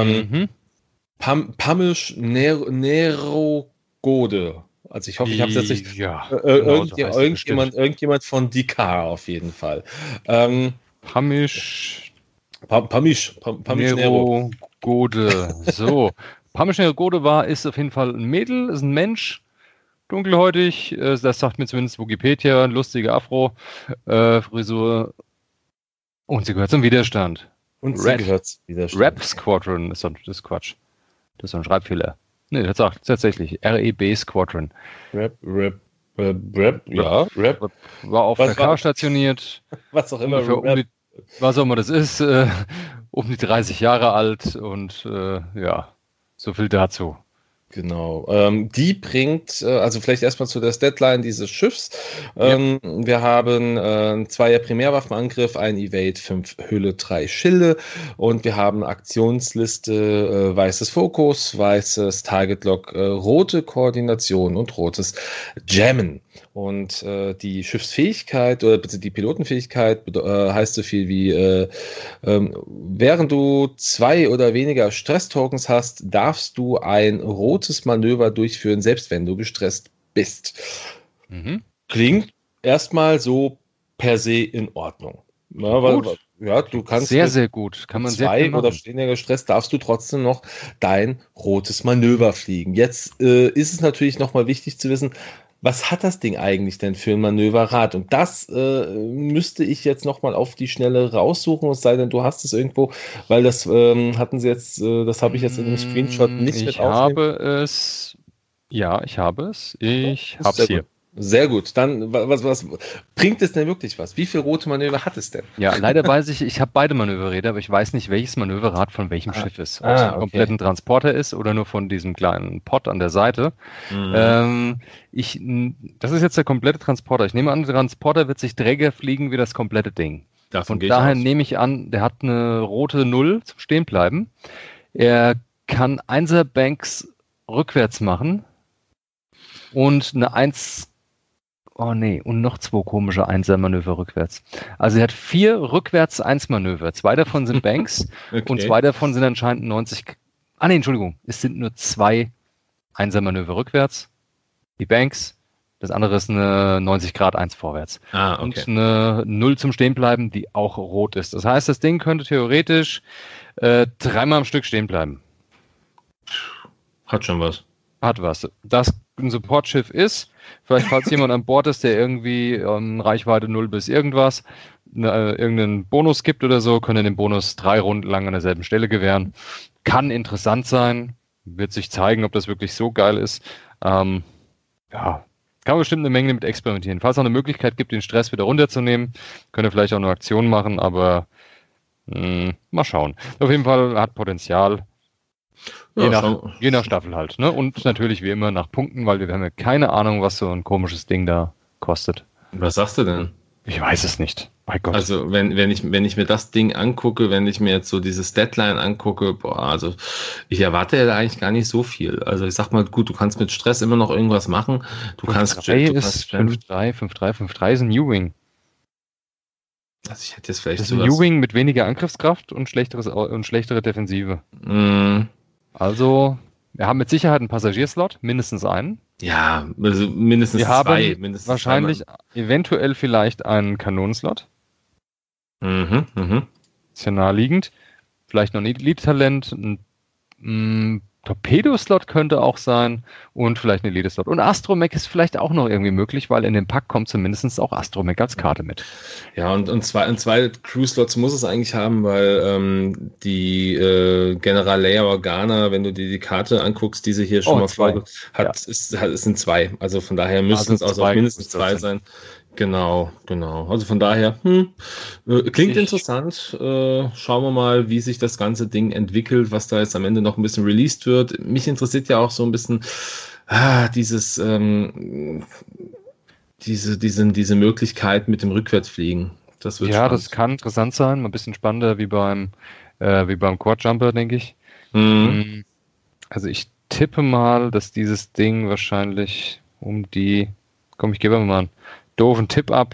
Pamish Nerogode. Also ich hoffe, ich habe es jetzt nicht. Ja, irgendjemand von Dikar auf jeden Fall. Pamish Nerogode. So, Pamish Nerogode ist auf jeden Fall ein Mädel, ist ein Mensch, dunkelhäutig. Das sagt mir zumindest Wikipedia, lustige Afro-Frisur. Und sie gehört zum Widerstand. Rap Squadron ist Quatsch. Das ist ein Schreibfehler. Nee, das sagt tatsächlich REB Squadron. Rap. War auf der K stationiert. Was auch immer. Was auch immer das ist. Um die 30 Jahre alt und so viel dazu. Genau. Die bringt, also vielleicht erstmal zu der Deadline dieses Schiffs. Wir haben 2er Primärwaffenangriff, ein Evade, 5 Hülle, 3 Schilde und wir haben Aktionsliste, weißes Fokus, weißes Target Lock, rote Koordination und rotes Jammen. Und die Schiffsfähigkeit oder die Pilotenfähigkeit heißt so viel wie während du 2 oder weniger Stress-Tokens hast, darfst du ein rotes Manöver durchführen, selbst wenn du gestresst bist. Klingt erstmal so per se in Ordnung. Ja, du kannst sehr gut. Kann man 2 oder weniger gestresst, darfst du trotzdem noch dein rotes Manöver fliegen. Jetzt ist es natürlich nochmal wichtig zu wissen, was hat das Ding eigentlich denn für ein Manöverrad? Und das müsste ich jetzt nochmal auf die Schnelle raussuchen, es sei denn, du hast es irgendwo, weil das hatten sie jetzt, das habe ich jetzt in dem Screenshot nicht mit Ich aufnehmen. habe es. Ja, ich habe es. Ich Das ist habe es sehr hier. gut. Sehr gut. Dann, was bringt es denn wirklich was? Wie viele rote Manöver hat es denn? Ja, leider weiß ich habe beide Manöverräder, aber ich weiß nicht, welches Manöverrad von welchem Schiff ist. Ob es vom Okay. kompletten Transporter ist oder nur von diesem kleinen Pod an der Seite. Mhm. Ähm, Das ist jetzt der komplette Transporter. Ich nehme an, der Transporter wird sich träger fliegen wie das komplette Ding. Davon Von gehe ich daher aus. nehme ich an, der hat eine rote Null zum Stehenbleiben. Er kann Einser-Banks rückwärts machen und eine Eins. Oh nee, und noch zwei komische Einser-Manöver rückwärts. Also er hat 4 rückwärts Eins-Manöver. 2 davon sind Banks und Okay. 2 davon sind anscheinend 90. Ah nee, Entschuldigung. Es sind nur 2 Einser-Manöver rückwärts, die Banks. Das andere ist eine 90 Grad 1 vorwärts. Okay. Und eine Null zum Stehenbleiben, die auch rot ist. Das heißt, das Ding könnte theoretisch 3-mal am Stück stehen bleiben. Hat schon was. Hat was. Das ein Supportschiff ist, vielleicht falls jemand an Bord ist, der irgendwie Reichweite 0 bis irgendwas, irgendeinen Bonus gibt oder so, können den Bonus 3 Runden lang an derselben Stelle gewähren. Kann interessant sein, wird sich zeigen, ob das wirklich so geil ist. Ja, kann man bestimmt eine Menge mit experimentieren. Falls es noch eine Möglichkeit gibt, den Stress wieder runterzunehmen, könnt ihr vielleicht auch eine Aktion machen, aber mal schauen. Auf jeden Fall hat Potenzial. Ja, Je nach Staffel halt, ne? Und natürlich wie immer nach Punkten, weil wir haben ja keine Ahnung, was so ein komisches Ding da kostet. was sagst du denn? Ich weiß es nicht. Bei Gott. Also, wenn ich mir das Ding angucke, wenn ich mir jetzt so dieses Deadline angucke, boah, also ich erwarte ja da eigentlich gar nicht so viel. Also ich sag mal, gut, du kannst mit Stress immer noch irgendwas machen. Du kannst, 5-3 du ist kannst jammen. 5-3, 5-3, 5-3 ist ein New-Wing. Also ich hätte jetzt vielleicht Das ist ein sowas. New-Wing mit weniger Angriffskraft und schlechtere Defensive. Mm, Also, wir haben mit Sicherheit einen Passagierslot, mindestens einen. ja, also mindestens Wir zwei, haben mindestens zweimal. wahrscheinlich eventuell vielleicht einen Kanonenslot. Mhm, mhm. Ist ja naheliegend. Vielleicht noch ein Elite-Talent, ein Torpedo-Slot könnte auch sein und vielleicht ein Elite-Slot. Und Astromech ist vielleicht auch noch irgendwie möglich, weil in dem Pack kommt zumindest auch Astromech als Karte mit. Ja, und zwei Crew-Slots muss es eigentlich haben, weil die General Leia Organa, wenn du dir die Karte anguckst, diese hier schon Oh, mal 2. vor hat, es sind zwei. Also von daher müssen es auch 2 mindestens Crew-Slots zwei sind. sein. Genau, genau. Also von daher, klingt interessant. Schauen wir mal, wie sich das ganze Ding entwickelt, was da jetzt am Ende noch ein bisschen released wird. Mich interessiert ja auch so ein bisschen diese Möglichkeit mit dem Rückwärtsfliegen. Das wird Ja, das spannend. kann interessant sein. Mal ein bisschen spannender wie beim Quad-Jumper, denke ich. Mhm. Mm, Also ich tippe mal, dass dieses Ding wahrscheinlich komm, ich gebe mal einen doofen Tipp ab.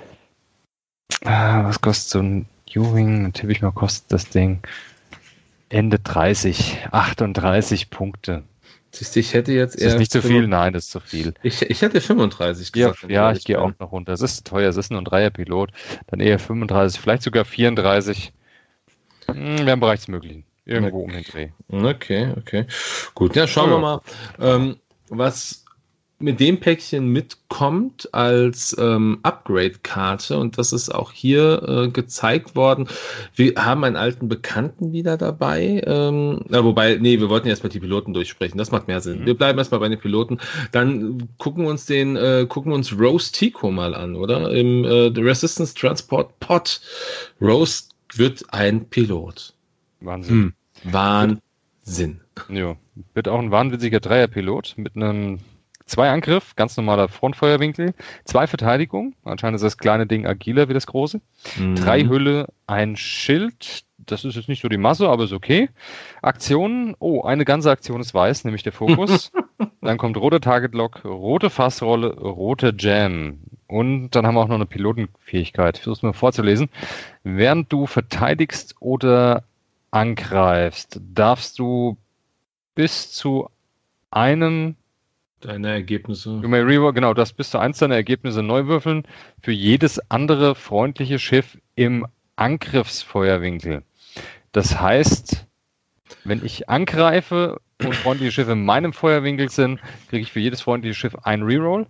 Was kostet so ein Ewing? Dann tippe ich mal, kostet das Ding Ende 30, 38 Punkte. Siehst du, ich hätte jetzt Ist das eher nicht zu viel? Nein, das ist zu viel. Ich hätte 35 Ja, gesagt, wenn ich ja, ich ehrlich gehe auch bin. noch runter. Es ist teuer, es ist nur ein Dreierpilot. Dann eher 35, vielleicht sogar 34. Wäre im Bereich des Möglichen. Irgendwo um den Dreh. Okay. Gut, ja, schauen Oh wir ja. mal, was mit dem Päckchen mitkommt als Upgrade-Karte. Und das ist auch hier gezeigt worden. Wir haben einen alten Bekannten wieder dabei. Wobei, nee, wir wollten erstmal die Piloten durchsprechen. Das macht mehr Sinn. Mhm. Wir bleiben erstmal bei den Piloten. Dann gucken wir uns Rose Tico mal an, oder? Im The Resistance Transport Pod. Rose wird ein Pilot. Wahnsinn. Wahnsinn. Ja. Wird auch ein wahnwitziger Dreierpilot mit einem 2 Angriff, ganz normaler Frontfeuerwinkel, 2 Verteidigung, anscheinend ist das kleine Ding agiler wie das große, 3 Mhm. Hülle, ein Schild, das ist jetzt nicht so die Masse, aber ist okay. Aktionen, eine ganze Aktion ist weiß, nämlich der Fokus. Dann kommt roter Target Lock, rote Fassrolle, rote Jam. Und dann haben wir auch noch eine Pilotenfähigkeit. Ich versuche es mal vorzulesen. Während du verteidigst oder angreifst, darfst du bis zu einem, Deine Ergebnisse. genau, das bis zu eins deiner Ergebnisse neu würfeln für jedes andere freundliche Schiff im Angriffsfeuerwinkel. Das heißt, Wenn ich angreife und freundliche Schiffe in meinem Feuerwinkel sind, kriege ich für jedes freundliche Schiff einen Reroll.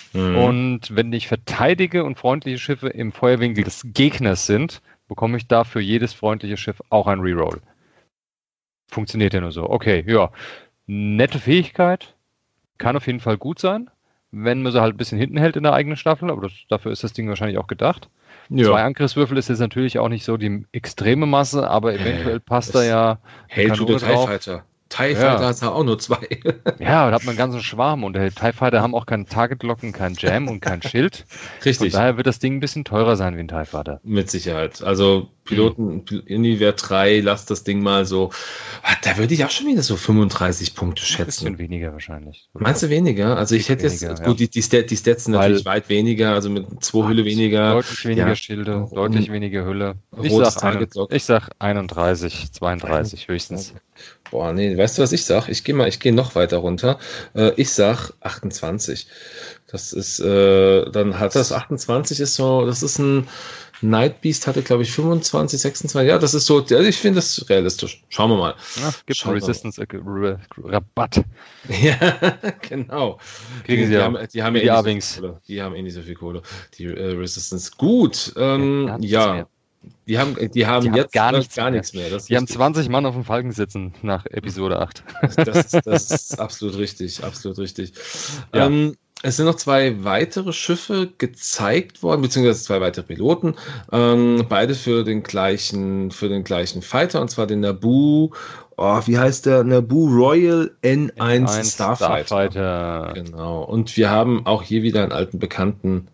Und wenn ich verteidige und freundliche Schiffe im Feuerwinkel des Gegners sind, bekomme ich dafür jedes freundliche Schiff auch einen Reroll. Funktioniert ja nur so. Okay, ja. Nette Fähigkeit. Kann auf jeden Fall gut sein, wenn man sie halt ein bisschen hinten hält in der eigenen Staffel, aber dafür ist das Ding wahrscheinlich auch gedacht. Ja. 2 Angriffswürfel ist jetzt natürlich auch nicht so die extreme Masse, aber eventuell passt da ja eine Kanone drauf. TIE Fighter hat auch nur 2. Ja, da hat man einen ganzen Schwarm und die TIE Fighter haben auch keine Target-Locken, kein Jam und kein Schild. Richtig. Von daher wird das Ding ein bisschen teurer sein wie ein TIE Fighter. Mit Sicherheit. Also Univer 3, lass das Ding mal so. Da würde ich auch schon wieder so 35 Punkte schätzen. Ein bisschen weniger wahrscheinlich. Meinst du weniger? Also ich hätte jetzt, gut, die Stats sind natürlich weit weniger, also mit 2 Hülle weniger. Deutlich weniger Schilde, deutlich weniger Hülle. Ich sag 31, 32 höchstens. Boah, nee, weißt du, was ich sag? Ich gehe noch weiter runter. Ich sag 28. Das ist, dann hat das 28 ist so, das ist ein Nightbeast hatte, glaube ich, 25, 26. Ja, das ist so, also ich finde das realistisch. Schauen wir mal. Ja, gibt einen Resistance-Rabatt. Ja, genau. Kriegen sie auch. Die haben ja eh nicht so viel Kohle. Die haben eh nicht so viel Kohle. Die Resistance. Gut, ja. Die haben jetzt gar nichts mehr. Die haben 20 Mann auf dem Falken sitzen nach Episode 8. Das ist absolut richtig, absolut richtig. Ja. Es sind noch 2 weitere Schiffe gezeigt worden, beziehungsweise 2 weitere Piloten, beide für den gleichen Fighter, und zwar den Naboo. Wie heißt der? Naboo Royal N1 Starfighter. Genau. Und wir haben auch hier wieder einen alten Bekannten,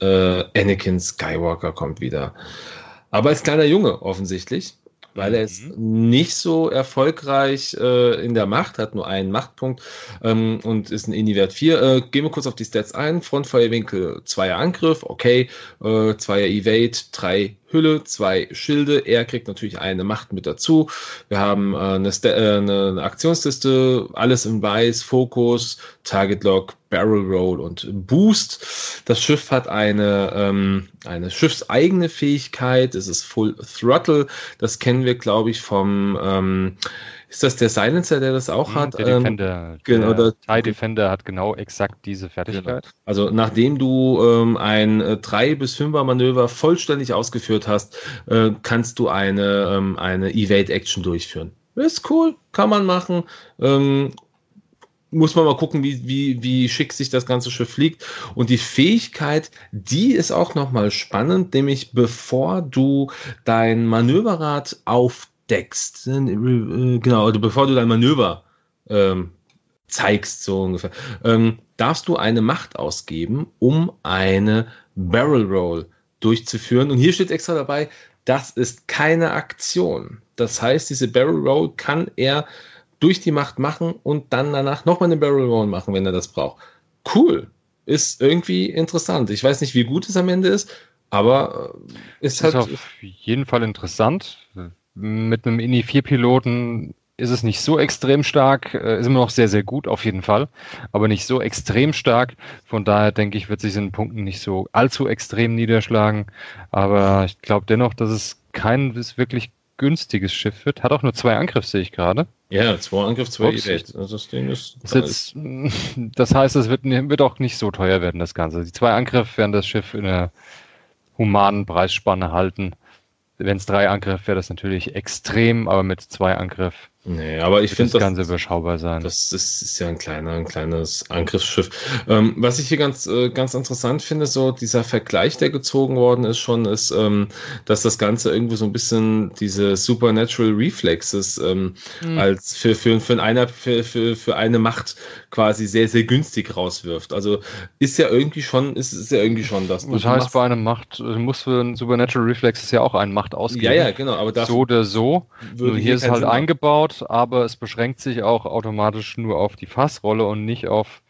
Anakin Skywalker kommt wieder. Aber als kleiner Junge offensichtlich, weil er ist nicht so erfolgreich in der Macht, hat nur einen Machtpunkt und ist ein Ini-Wert 4. Gehen wir kurz auf die Stats ein. Frontfeuerwinkel 2er Angriff, okay, 2er Evade, 3 Hülle, 2 Schilde. Er kriegt natürlich eine Macht mit dazu. Wir haben eine Aktionsliste, alles in weiß, Fokus, Target Lock, Barrel Roll und Boost. Das Schiff hat eine schiffseigene Fähigkeit. Es ist Full Throttle. Das kennen wir, glaube ich, vom ist das der Silencer, der das auch hat? Der Defender. Genau, der TIE Defender hat genau exakt diese Fertigkeit. Genau. Also nachdem du ein 3 bis 5er Manöver vollständig ausgeführt hast, kannst du eine Evade-Action durchführen. Ist cool, kann man machen. Muss man mal gucken, wie schick sich das ganze Schiff fliegt. Und die Fähigkeit, die ist auch nochmal spannend, nämlich bevor du dein Manöverrad aufdeckst, genau, also bevor du dein Manöver zeigst, so ungefähr, darfst du eine Macht ausgeben, um eine Barrel Roll durchzuführen. Und hier steht extra dabei, das ist keine Aktion. Das heißt, diese Barrel Roll kann er durch die Macht machen und dann danach nochmal eine Barrel Roll machen, wenn er das braucht. Cool. Ist irgendwie interessant. Ich weiß nicht, wie gut es am Ende ist, aber ist halt... Ist auf jeden Fall interessant. Mit einem Ini-4-Piloten ist es nicht so extrem stark, ist immer noch sehr, sehr gut auf jeden Fall, aber nicht so extrem stark. Von daher denke ich, wird sich in den Punkten nicht so allzu extrem niederschlagen. Aber ich glaube dennoch, dass es kein wirklich günstiges Schiff wird. Hat auch nur 2 Angriff, sehe ich gerade. Ja, 2 Angriff, 2 Evade. Also das Ding ist... Das heißt, es wird auch nicht so teuer werden, das Ganze. Die 2 Angriff werden das Schiff in einer humanen Preisspanne halten. Wenn es 3 Angriff wäre das natürlich extrem, aber mit 2 Angriff nee, aber ich finde das Ganze überschaubar sein. Das ist ja ein kleines Angriffsschiff. Was ich hier ganz interessant finde, so dieser Vergleich, der gezogen worden ist schon, ist, dass das Ganze irgendwie so ein bisschen diese Supernatural Reflexes als für eine Macht quasi sehr, sehr günstig rauswirft. Also ist ja irgendwie schon das. Das heißt, bei einer Macht, du musst für einen Supernatural Reflexes ja auch eine Macht ausgeben. Ja, genau. Aber so oder so. Nur hier ist halt eingebaut, aber es beschränkt sich auch automatisch nur auf die Fassrolle und nicht auf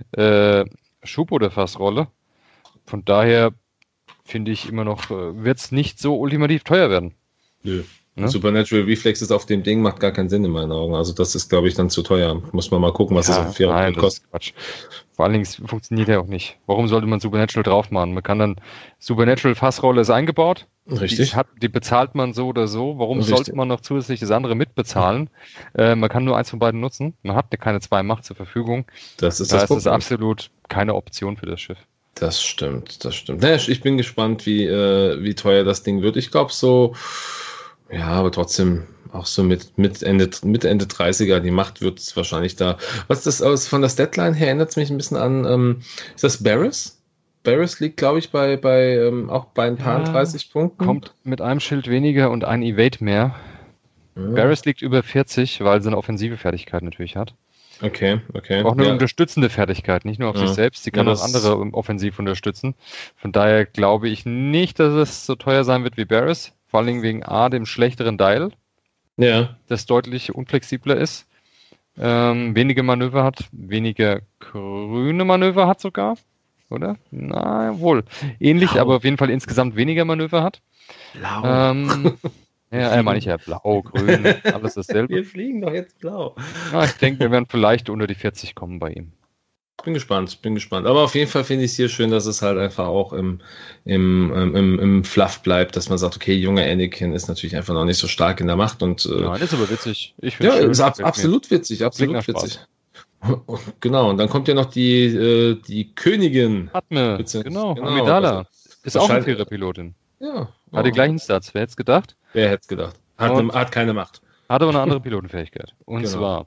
Schub- oder Fassrolle. Von daher finde ich immer noch, wird es nicht so ultimativ teuer werden. Nö. Ne? Supernatural Reflexes auf dem Ding macht gar keinen Sinn in meinen Augen. Also das ist, glaube ich, dann zu teuer. Muss man mal gucken, was das auf Nein, das ist Quatsch. Vor allen Dingen funktioniert ja auch nicht. Warum sollte man Supernatural drauf machen? Man kann dann, Supernatural Fassrolle ist eingebaut. Richtig. Die bezahlt man so oder so. Warum Richtig. sollte man noch zusätzlich das andere mitbezahlen? Man kann nur eins von beiden nutzen. Man hat keine zwei Macht zur Verfügung. Das ist Da das ist es Problem. absolut keine Option für das Schiff. Das stimmt, das stimmt. Naja, ich bin gespannt, wie teuer das Ding wird. Ich glaube so, ja, aber trotzdem auch so mit Ende 30er, die Macht wird es wahrscheinlich da. Was das aus von der Statline her erinnert es mich ein bisschen an, ist das Barris? Barris liegt, glaube ich, auch bei ein paar 30 Punkten. Kommt mit einem Schild weniger und ein Evade mehr. Ja. Barris liegt über 40, weil sie eine offensive Fertigkeit natürlich hat. Okay. Auch eine unterstützende Fertigkeit, nicht nur auf sich selbst. Sie kann auch andere offensiv unterstützen. Von daher glaube ich nicht, dass es so teuer sein wird wie Barris. Vor allen Dingen wegen dem schlechteren Dial. Ja. Das deutlich unflexibler ist. Weniger Manöver hat. Weniger grüne Manöver hat sogar. Oder? Na, wohl. Ähnlich, aber auf jeden Fall insgesamt weniger Manöver hat. Blau. Meine ich ja blau, grün, alles dasselbe. Wir fliegen doch jetzt blau. Ja, ich denke, wir werden vielleicht unter die 40 kommen bei ihm. Bin gespannt. Aber auf jeden Fall finde ich es hier schön, dass es halt einfach auch im Fluff bleibt, dass man sagt, okay, junger Anakin ist natürlich einfach noch nicht so stark in der Macht und Nein, ist aber witzig. Ich ja, ist absolut witzig, absolut witzig. Genau, und dann kommt ja noch die Königin. Padme, genau, Amidala. Ist auch eine faire Pilotin. Ja. Hat die gleichen Stats, wer hätte es gedacht? Wer hätte es gedacht? Hat keine Macht. Hat aber eine andere Pilotenfähigkeit. Und zwar,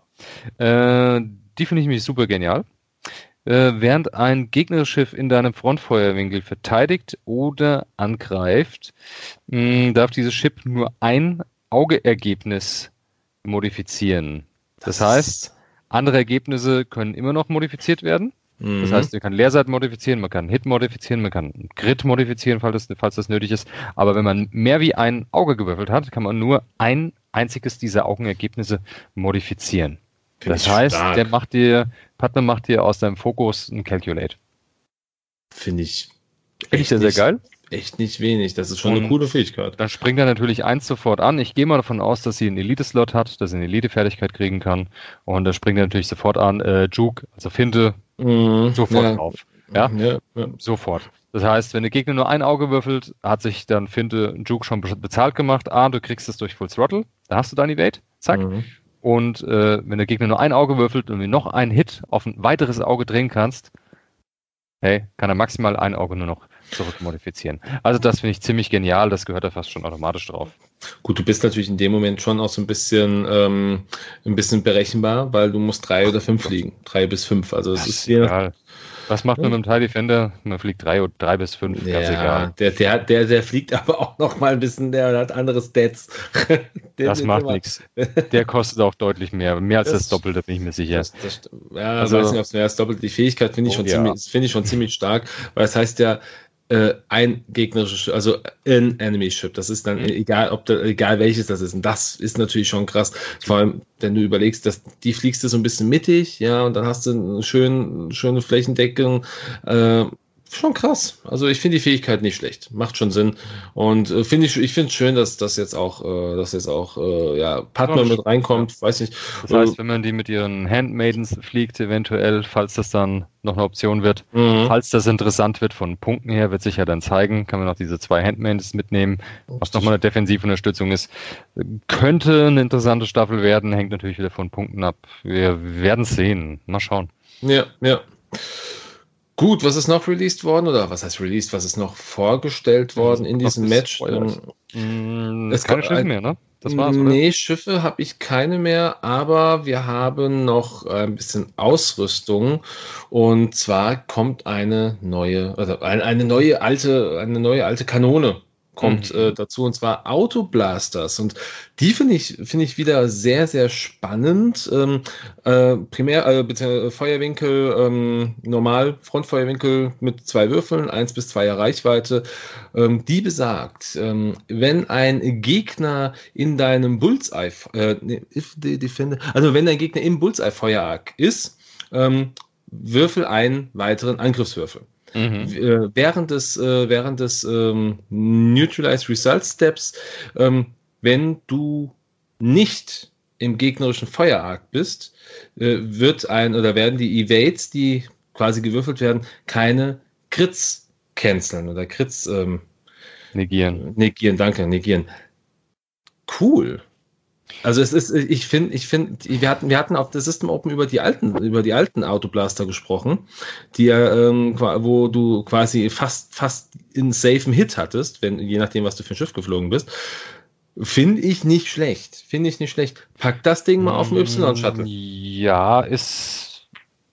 die finde ich mich super genial. Während ein gegnerisches Schiff in deinem Frontfeuerwinkel verteidigt oder angreift, darf dieses Schiff nur ein Augeergebnis modifizieren. Das heißt, andere Ergebnisse können immer noch modifiziert werden. Das heißt, man kann Leerseiten modifizieren, man kann Hit modifizieren, man kann Grid modifizieren, falls das nötig ist. Aber wenn man mehr wie ein Auge gewürfelt hat, kann man nur ein einziges dieser Augenergebnisse modifizieren. Das heißt, Padme macht dir aus deinem Fokus ein Calculate. Finde ich sehr geil. Echt nicht wenig. Das ist schon eine coole Fähigkeit. Dann springt er natürlich 1 sofort an. Ich gehe mal davon aus, dass sie einen Elite-Slot hat, dass sie eine Elite-Fertigkeit kriegen kann. Und da springt er natürlich sofort an. Juke, also Finte, sofort drauf. Ja? Sofort. Das heißt, wenn der Gegner nur ein Auge würfelt, hat sich dann Finte Juke schon bezahlt gemacht. Du kriegst es durch Full Throttle. Da hast du dein Evade. Zack. Und wenn der Gegner nur ein Auge würfelt und du noch einen Hit auf ein weiteres Auge drehen kannst, kann er maximal ein Auge nur noch zurückmodifizieren. Also das finde ich ziemlich genial, das gehört da fast schon automatisch drauf. Gut, du bist natürlich in dem Moment schon auch so ein bisschen berechenbar, weil du musst 3 oder 5 fliegen. 3 bis 5. Also es ist egal. Was macht man mit dem TIE Defender? Man fliegt 3 bis 5, ganz egal. Der fliegt aber auch noch mal ein bisschen, der hat andere Stats. Das macht nichts. Der kostet auch deutlich mehr. Mehr als das Doppelte, bin ich mir sicher. Ich weiß nicht, ob es mehr als Doppelte. Die Fähigkeit finde ich schon ziemlich stark, weil es heißt ja, ein gegnerisches, also ein Enemy-Ship. Das ist dann egal welches das ist. Und das ist natürlich schon krass. Vor allem, wenn du überlegst, dass die fliegst du so ein bisschen mittig, ja, und dann hast du eine schöne Flächendeckung. Schon krass. Also ich finde die Fähigkeit nicht schlecht. Macht schon Sinn. Und ich finde es schön, dass das jetzt auch Padme mit reinkommt. Ja. Weiß nicht. Das heißt, wenn man die mit ihren Handmaidens fliegt, eventuell, falls das dann noch eine Option wird, falls das interessant wird von Punkten her, wird sich ja dann zeigen, kann man noch diese 2 Handmaidens mitnehmen, was nochmal eine Defensi분terstützung ist. Könnte eine interessante Staffel werden, hängt natürlich wieder von Punkten ab. Wir werden es sehen. Mal schauen. Ja. Gut, was ist noch released worden? Oder was heißt released? Was ist noch vorgestellt worden in diesem Match? Es keine Schiffe mehr, ne? Das war's, oder? Nee, Schiffe habe ich keine mehr, aber wir haben noch ein bisschen Ausrüstung. Und zwar kommt eine neue alte Kanone kommt dazu, und zwar Autoblasters. Und die finde ich wieder sehr, sehr spannend. Bitte Feuerwinkel, normal, Frontfeuerwinkel mit 2 Würfeln, 1 bis 2er Reichweite. Die besagt, wenn ein Gegner in deinem Bullseye, wenn ein Gegner im Bullseye-Feuerarc ist, würfel einen weiteren Angriffswürfel. Während des Neutralize Result Steps wenn du nicht im gegnerischen Feuerarc bist, werden die Evades, die quasi gewürfelt werden, keine Crits canceln oder Crits negieren. Negieren. Cool. Also ich finde, wir hatten auf der System Open über die alten Autoblaster gesprochen, die wo du quasi fast einen safen Hit hattest, je nachdem, was du für ein Schiff geflogen bist. Finde ich nicht schlecht. Pack das Ding mal auf den Y-Shuttle. Ja, auf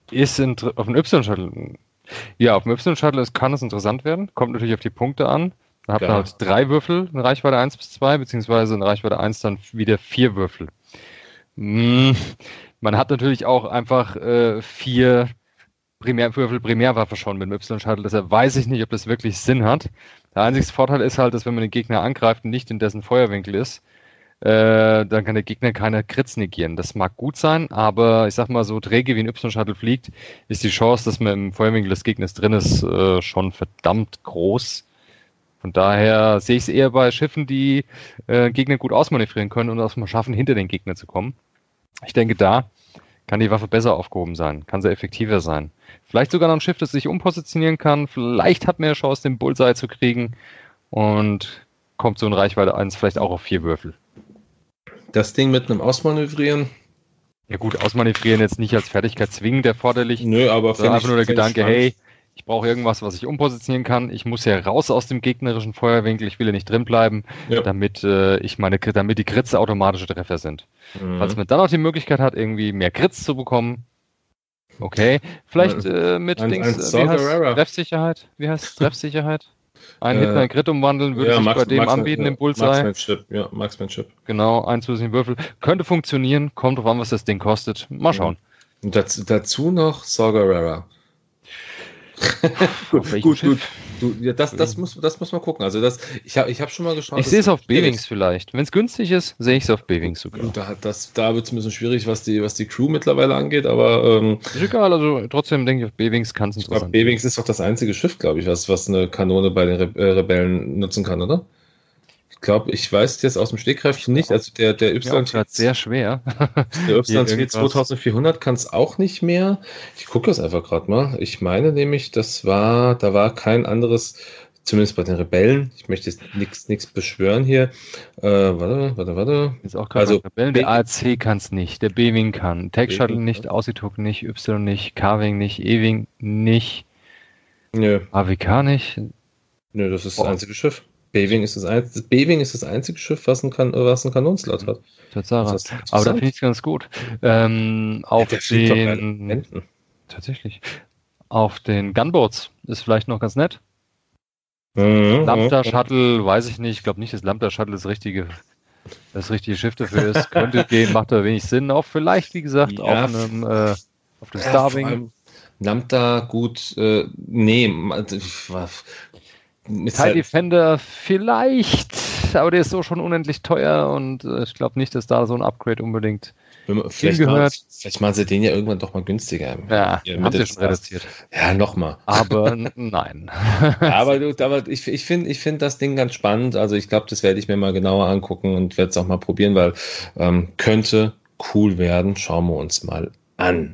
dem Y-Shuttle. Ja, auf dem Y-Shuttle kann es interessant werden. Kommt natürlich auf die Punkte an. Da habt ihr halt 3 Würfel in Reichweite 1 bis 2, beziehungsweise in Reichweite 1 dann wieder 4 Würfel. Man hat natürlich auch einfach 4 Primärwaffe schon mit dem Y-Shuttle, deshalb weiß ich nicht, ob das wirklich Sinn hat. Der einzige Vorteil ist halt, dass wenn man den Gegner angreift und nicht in dessen Feuerwinkel ist, dann kann der Gegner keine Crits negieren. Das mag gut sein, aber ich sag mal, so träge wie ein Y-Shuttle fliegt, ist die Chance, dass man im Feuerwinkel des Gegners drin ist, schon verdammt groß. Von daher sehe ich es eher bei Schiffen, die Gegner gut ausmanövrieren können und es mal schaffen, hinter den Gegner zu kommen. Ich denke, da kann die Waffe besser aufgehoben sein, kann sie effektiver sein. Vielleicht sogar noch ein Schiff, das sich umpositionieren kann. Vielleicht hat man ja Chance, den Bullseye zu kriegen und kommt so in Reichweite 1 vielleicht auch auf 4 Würfel. Das Ding mit einem Ausmanövrieren? Ja gut, Ausmanövrieren jetzt nicht als Fertigkeit zwingend erforderlich. Nö, aber einfach nur der Gedanke, hey, ich brauche irgendwas, was ich umpositionieren kann. Ich muss ja raus aus dem gegnerischen Feuerwinkel. Ich will ja nicht drin bleiben, damit die Crits automatische Treffer sind. Falls man dann auch die Möglichkeit hat, irgendwie mehr Crits zu bekommen, okay. Vielleicht mit Treffsicherheit. Wie heißt Treffsicherheit? Ein Hit in ein Crit umwandeln würde sich bei dem anbieten, im Bullseye. Marksmanship. Genau, einen zusätzlichen Würfel. Könnte funktionieren, kommt drauf an, was das Ding kostet. Mal schauen. Und dazu noch Saw Gerrera. gut. Das muss man gucken. Also ich habe schon mal geschaut. Ich sehe es auf B-Wings vielleicht. Wenn es günstig ist, sehe ich es auf B-Wings sogar. Da wird es ein bisschen schwierig, was die Crew mittlerweile angeht, aber ist egal, also trotzdem denke ich, auf B-Wings kann es interessant sein. B-Wings ist doch das einzige Schiff, glaube ich, was eine Kanone bei den Rebellen nutzen kann, oder? Ich weiß jetzt aus dem Stegreif nicht, also der Y sehr schwer. Der Y 2400 kann es auch nicht mehr. Ich gucke das einfach gerade mal. Ich meine nämlich, da war kein anderes, zumindest bei den Rebellen. Ich möchte jetzt nichts beschwören hier. Warte. Ist auch gerade Rebellen. Der ARC kann es nicht, der B-Wing kann. Tech Shuttle nicht, Aussituk nicht, Y nicht, K-Wing nicht, E-Wing nicht. Nö. AWK nicht. Nö, das ist das einzige Schiff. B-Wing ist das einzige Schiff, was einen Kanonenslot hat. Tatsache. Aber da finde ich es ganz gut. Tatsächlich. Auf den Gunboats ist vielleicht noch ganz nett. Lambda Shuttle, weiß ich nicht. Ich glaube nicht, dass Lambda Shuttle das richtige Schiff dafür ist. Könnte gehen, macht da wenig Sinn. Auch vielleicht, wie gesagt, auf dem Starwing. Lambda gut, TIE Defender vielleicht, aber der ist so schon unendlich teuer und ich glaube nicht, dass da so ein Upgrade unbedingt hingehört. Vielleicht machen sie den ja irgendwann doch mal günstiger. Ja, haben sie schon reduziert. Ja, nochmal. Aber nein. aber ich finde das Ding ganz spannend. Also ich glaube, das werde ich mir mal genauer angucken und werde es auch mal probieren, weil könnte cool werden. Schauen wir uns mal an.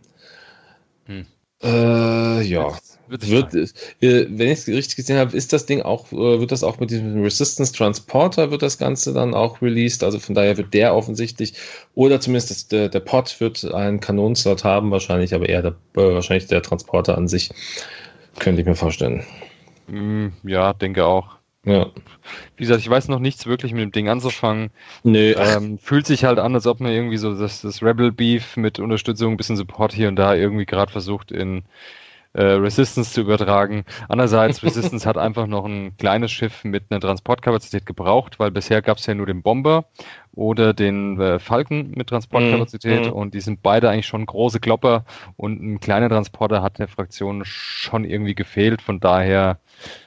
Ja. Wenn ich es richtig gesehen habe, ist das Ding auch, wird das auch mit diesem Resistance Transporter, wird das Ganze dann auch released, also von daher wird der offensichtlich, oder zumindest der Pod wird einen Kanonenslot haben, wahrscheinlich, aber eher wahrscheinlich der Transporter an sich, könnte ich mir vorstellen. Ja, denke auch. Ja. Wie gesagt, ich weiß noch nichts wirklich mit dem Ding anzufangen. Nee. Fühlt sich halt an, als ob man irgendwie so das Rebel Beef mit Unterstützung, ein bisschen Support hier und da irgendwie gerade versucht in Resistance zu übertragen. Andererseits, Resistance hat einfach noch ein kleines Schiff mit einer Transportkapazität gebraucht, weil bisher gab es ja nur den Bomber oder den Falcon mit Transportkapazität und die sind beide eigentlich schon große Klopper und ein kleiner Transporter hat der Fraktion schon irgendwie gefehlt. Von daher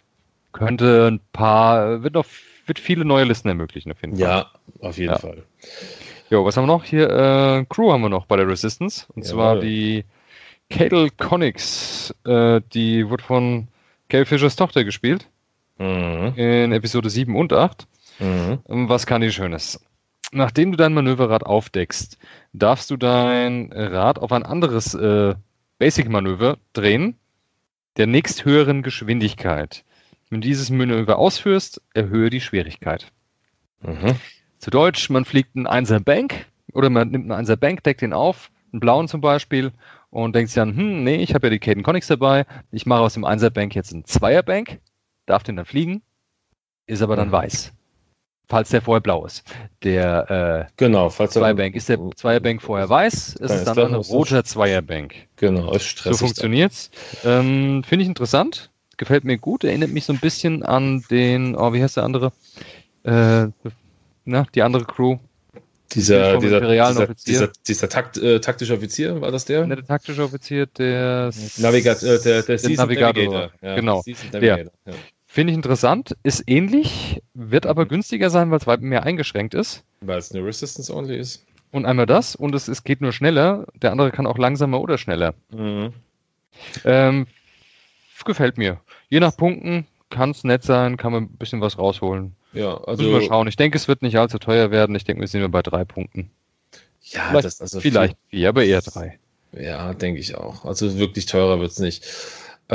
wird viele neue Listen ermöglichen auf jeden Fall. Ja, auf jeden Fall. Jo, was haben wir noch? Hier, Crew haben wir noch bei der Resistance. Und zwar die Cadel Connix, die wird von Carrie Fishers Tochter gespielt. In Episode 7 und 8. Was kann die Schönes? Nachdem du dein Manöverrad aufdeckst, darfst du dein Rad auf ein anderes Basic-Manöver drehen, der nächsthöheren Geschwindigkeit. Wenn du dieses Manöver ausführst, erhöhe die Schwierigkeit. Zu Deutsch, man fliegt einen 1er Bank oder man nimmt einen 1er Bank, deckt den auf, einen blauen zum Beispiel, und denkt sich dann, nee, ich habe ja die Caden Conix dabei, ich mache aus dem 1er Bank jetzt einen 2er Bank, darf den dann fliegen, ist aber dann weiß. Falls der vorher blau ist. Der falls 2er Bank ist der 2er Bank vorher weiß, ist es dann ein roter 2er Bank. Genau, ist stressig. So funktioniert's. Finde ich interessant, gefällt mir gut, erinnert mich so ein bisschen an den, wie heißt der andere? Die andere Crew. Dieser taktische Offizier, war das der? Der taktische Offizier, der Navigator. Ja, genau. Der. Finde ich interessant, ist ähnlich, wird aber günstiger sein, weil es weit mehr eingeschränkt ist. Weil es eine Resistance Only ist. Und einmal das, und es geht nur schneller, der andere kann auch langsamer oder schneller. Gefällt mir. Je nach Punkten kann es nett sein, kann man ein bisschen was rausholen. Ja, also. Müssen wir schauen. Ich denke, es wird nicht allzu teuer werden. Ich denke, wir sind bei 3 Punkten. Ja, vielleicht 4, aber eher 3. Ja, denke ich auch. Also wirklich teurer wird es nicht. Ist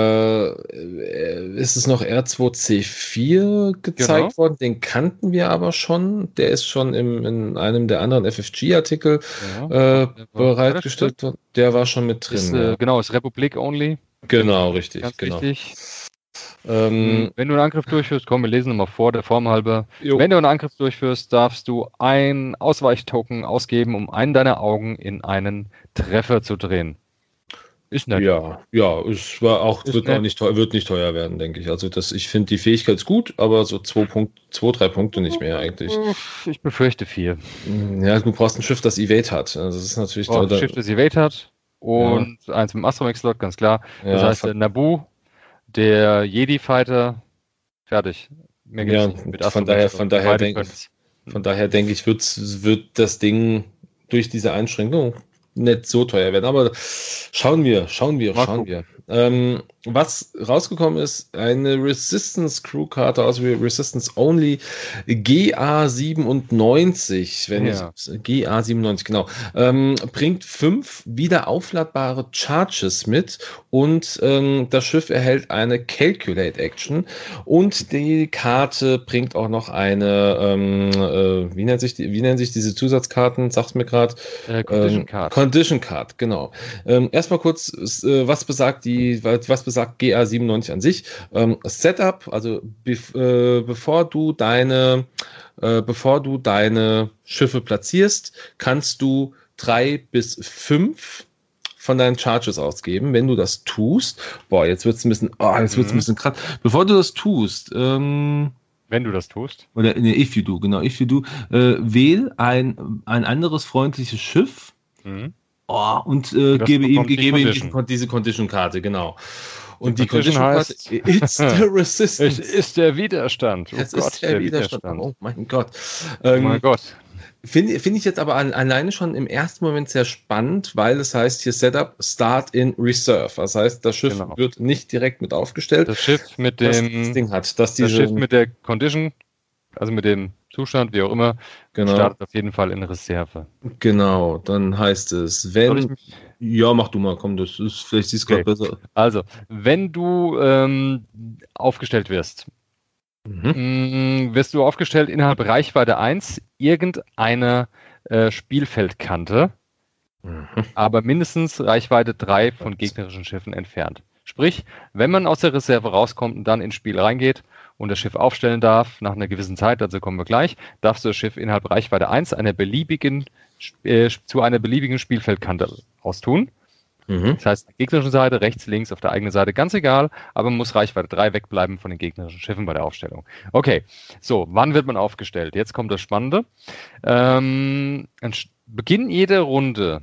es noch R2C4 gezeigt worden? Den kannten wir aber schon. Der ist schon in einem der anderen FFG-Artikel bereitgestellt worden. Der war schon mit drin. Genau, ist Republik Only. Genau, richtig. Ganz wichtig. Wenn du einen Angriff durchführst, komm, wir lesen nochmal vor, der Form halber. Wenn du einen Angriff durchführst, darfst du ein Ausweichtoken ausgeben, um einen deiner Augen in einen Treffer zu drehen. Ist nett. Ja, wird nicht teuer werden, denke ich. Also ich finde die Fähigkeit ist gut, aber so 2-3 Punkte nicht mehr eigentlich. Ich befürchte 4. Ja, du brauchst ein Schiff, das Evade hat. Also das ist natürlich ein Schiff, das Evade hat und eins mit dem Astromech-Slot, ganz klar. Das heißt, der Naboo, der Jedi-Fighter, fertig. Mehr gibt's nicht mit Astromech. Von daher denke ich, wird das Ding durch diese Einschränkung nicht so teuer werden, aber schauen wir. Was rausgekommen ist, eine Resistance Crew Karte aus Resistance Only GA97, GA97, genau, bringt 5 wieder aufladbare Charges mit und das Schiff erhält eine Calculate Action und die Karte bringt auch noch eine, wie nennt sich diese Zusatzkarten? Sag's mir gerade. Condition Card. Condition Card, genau. Erstmal kurz, was besagt GA97 an sich? Setup, also bevor du deine Schiffe platzierst, kannst du 3 bis 5 von deinen Charges ausgeben. Wenn du das tust, jetzt wird's ein bisschen krass. Bevor du das tust, wenn du das tust. Oder if you do, wähl ein anderes freundliches Schiff. Und gebe ihm diese Condition-Karte, genau. Und die Condition-Karte ist der Resistance. Es ist der Widerstand. Es ist der Widerstand. Oh mein Gott. Finde ich jetzt aber alleine schon im ersten Moment sehr spannend, weil es heißt hier Setup Start in Reserve. Das heißt, das Schiff wird nicht direkt mit aufgestellt. Das Schiff mit dem Ding hat, das Schiff mit der Condition, also mit dem Zustand, wie auch immer, startet auf jeden Fall in Reserve. Genau, dann heißt es, mach du mal, komm, vielleicht siehst du gerade besser. Also, wenn du aufgestellt wirst, wirst du aufgestellt innerhalb Reichweite 1 irgendeiner Spielfeldkante, aber mindestens Reichweite 3 von gegnerischen Schiffen entfernt. Sprich, wenn man aus der Reserve rauskommt und dann ins Spiel reingeht und das Schiff aufstellen darf, nach einer gewissen Zeit, dazu kommen wir gleich, darfst du das Schiff innerhalb Reichweite 1 zu einer beliebigen Spielfeldkante austun. Das heißt, auf der gegnerischen Seite, rechts, links, auf der eigenen Seite, ganz egal, aber man muss Reichweite 3 wegbleiben von den gegnerischen Schiffen bei der Aufstellung. Okay, so, wann wird man aufgestellt? Jetzt kommt das Spannende. Beginn jeder Runde,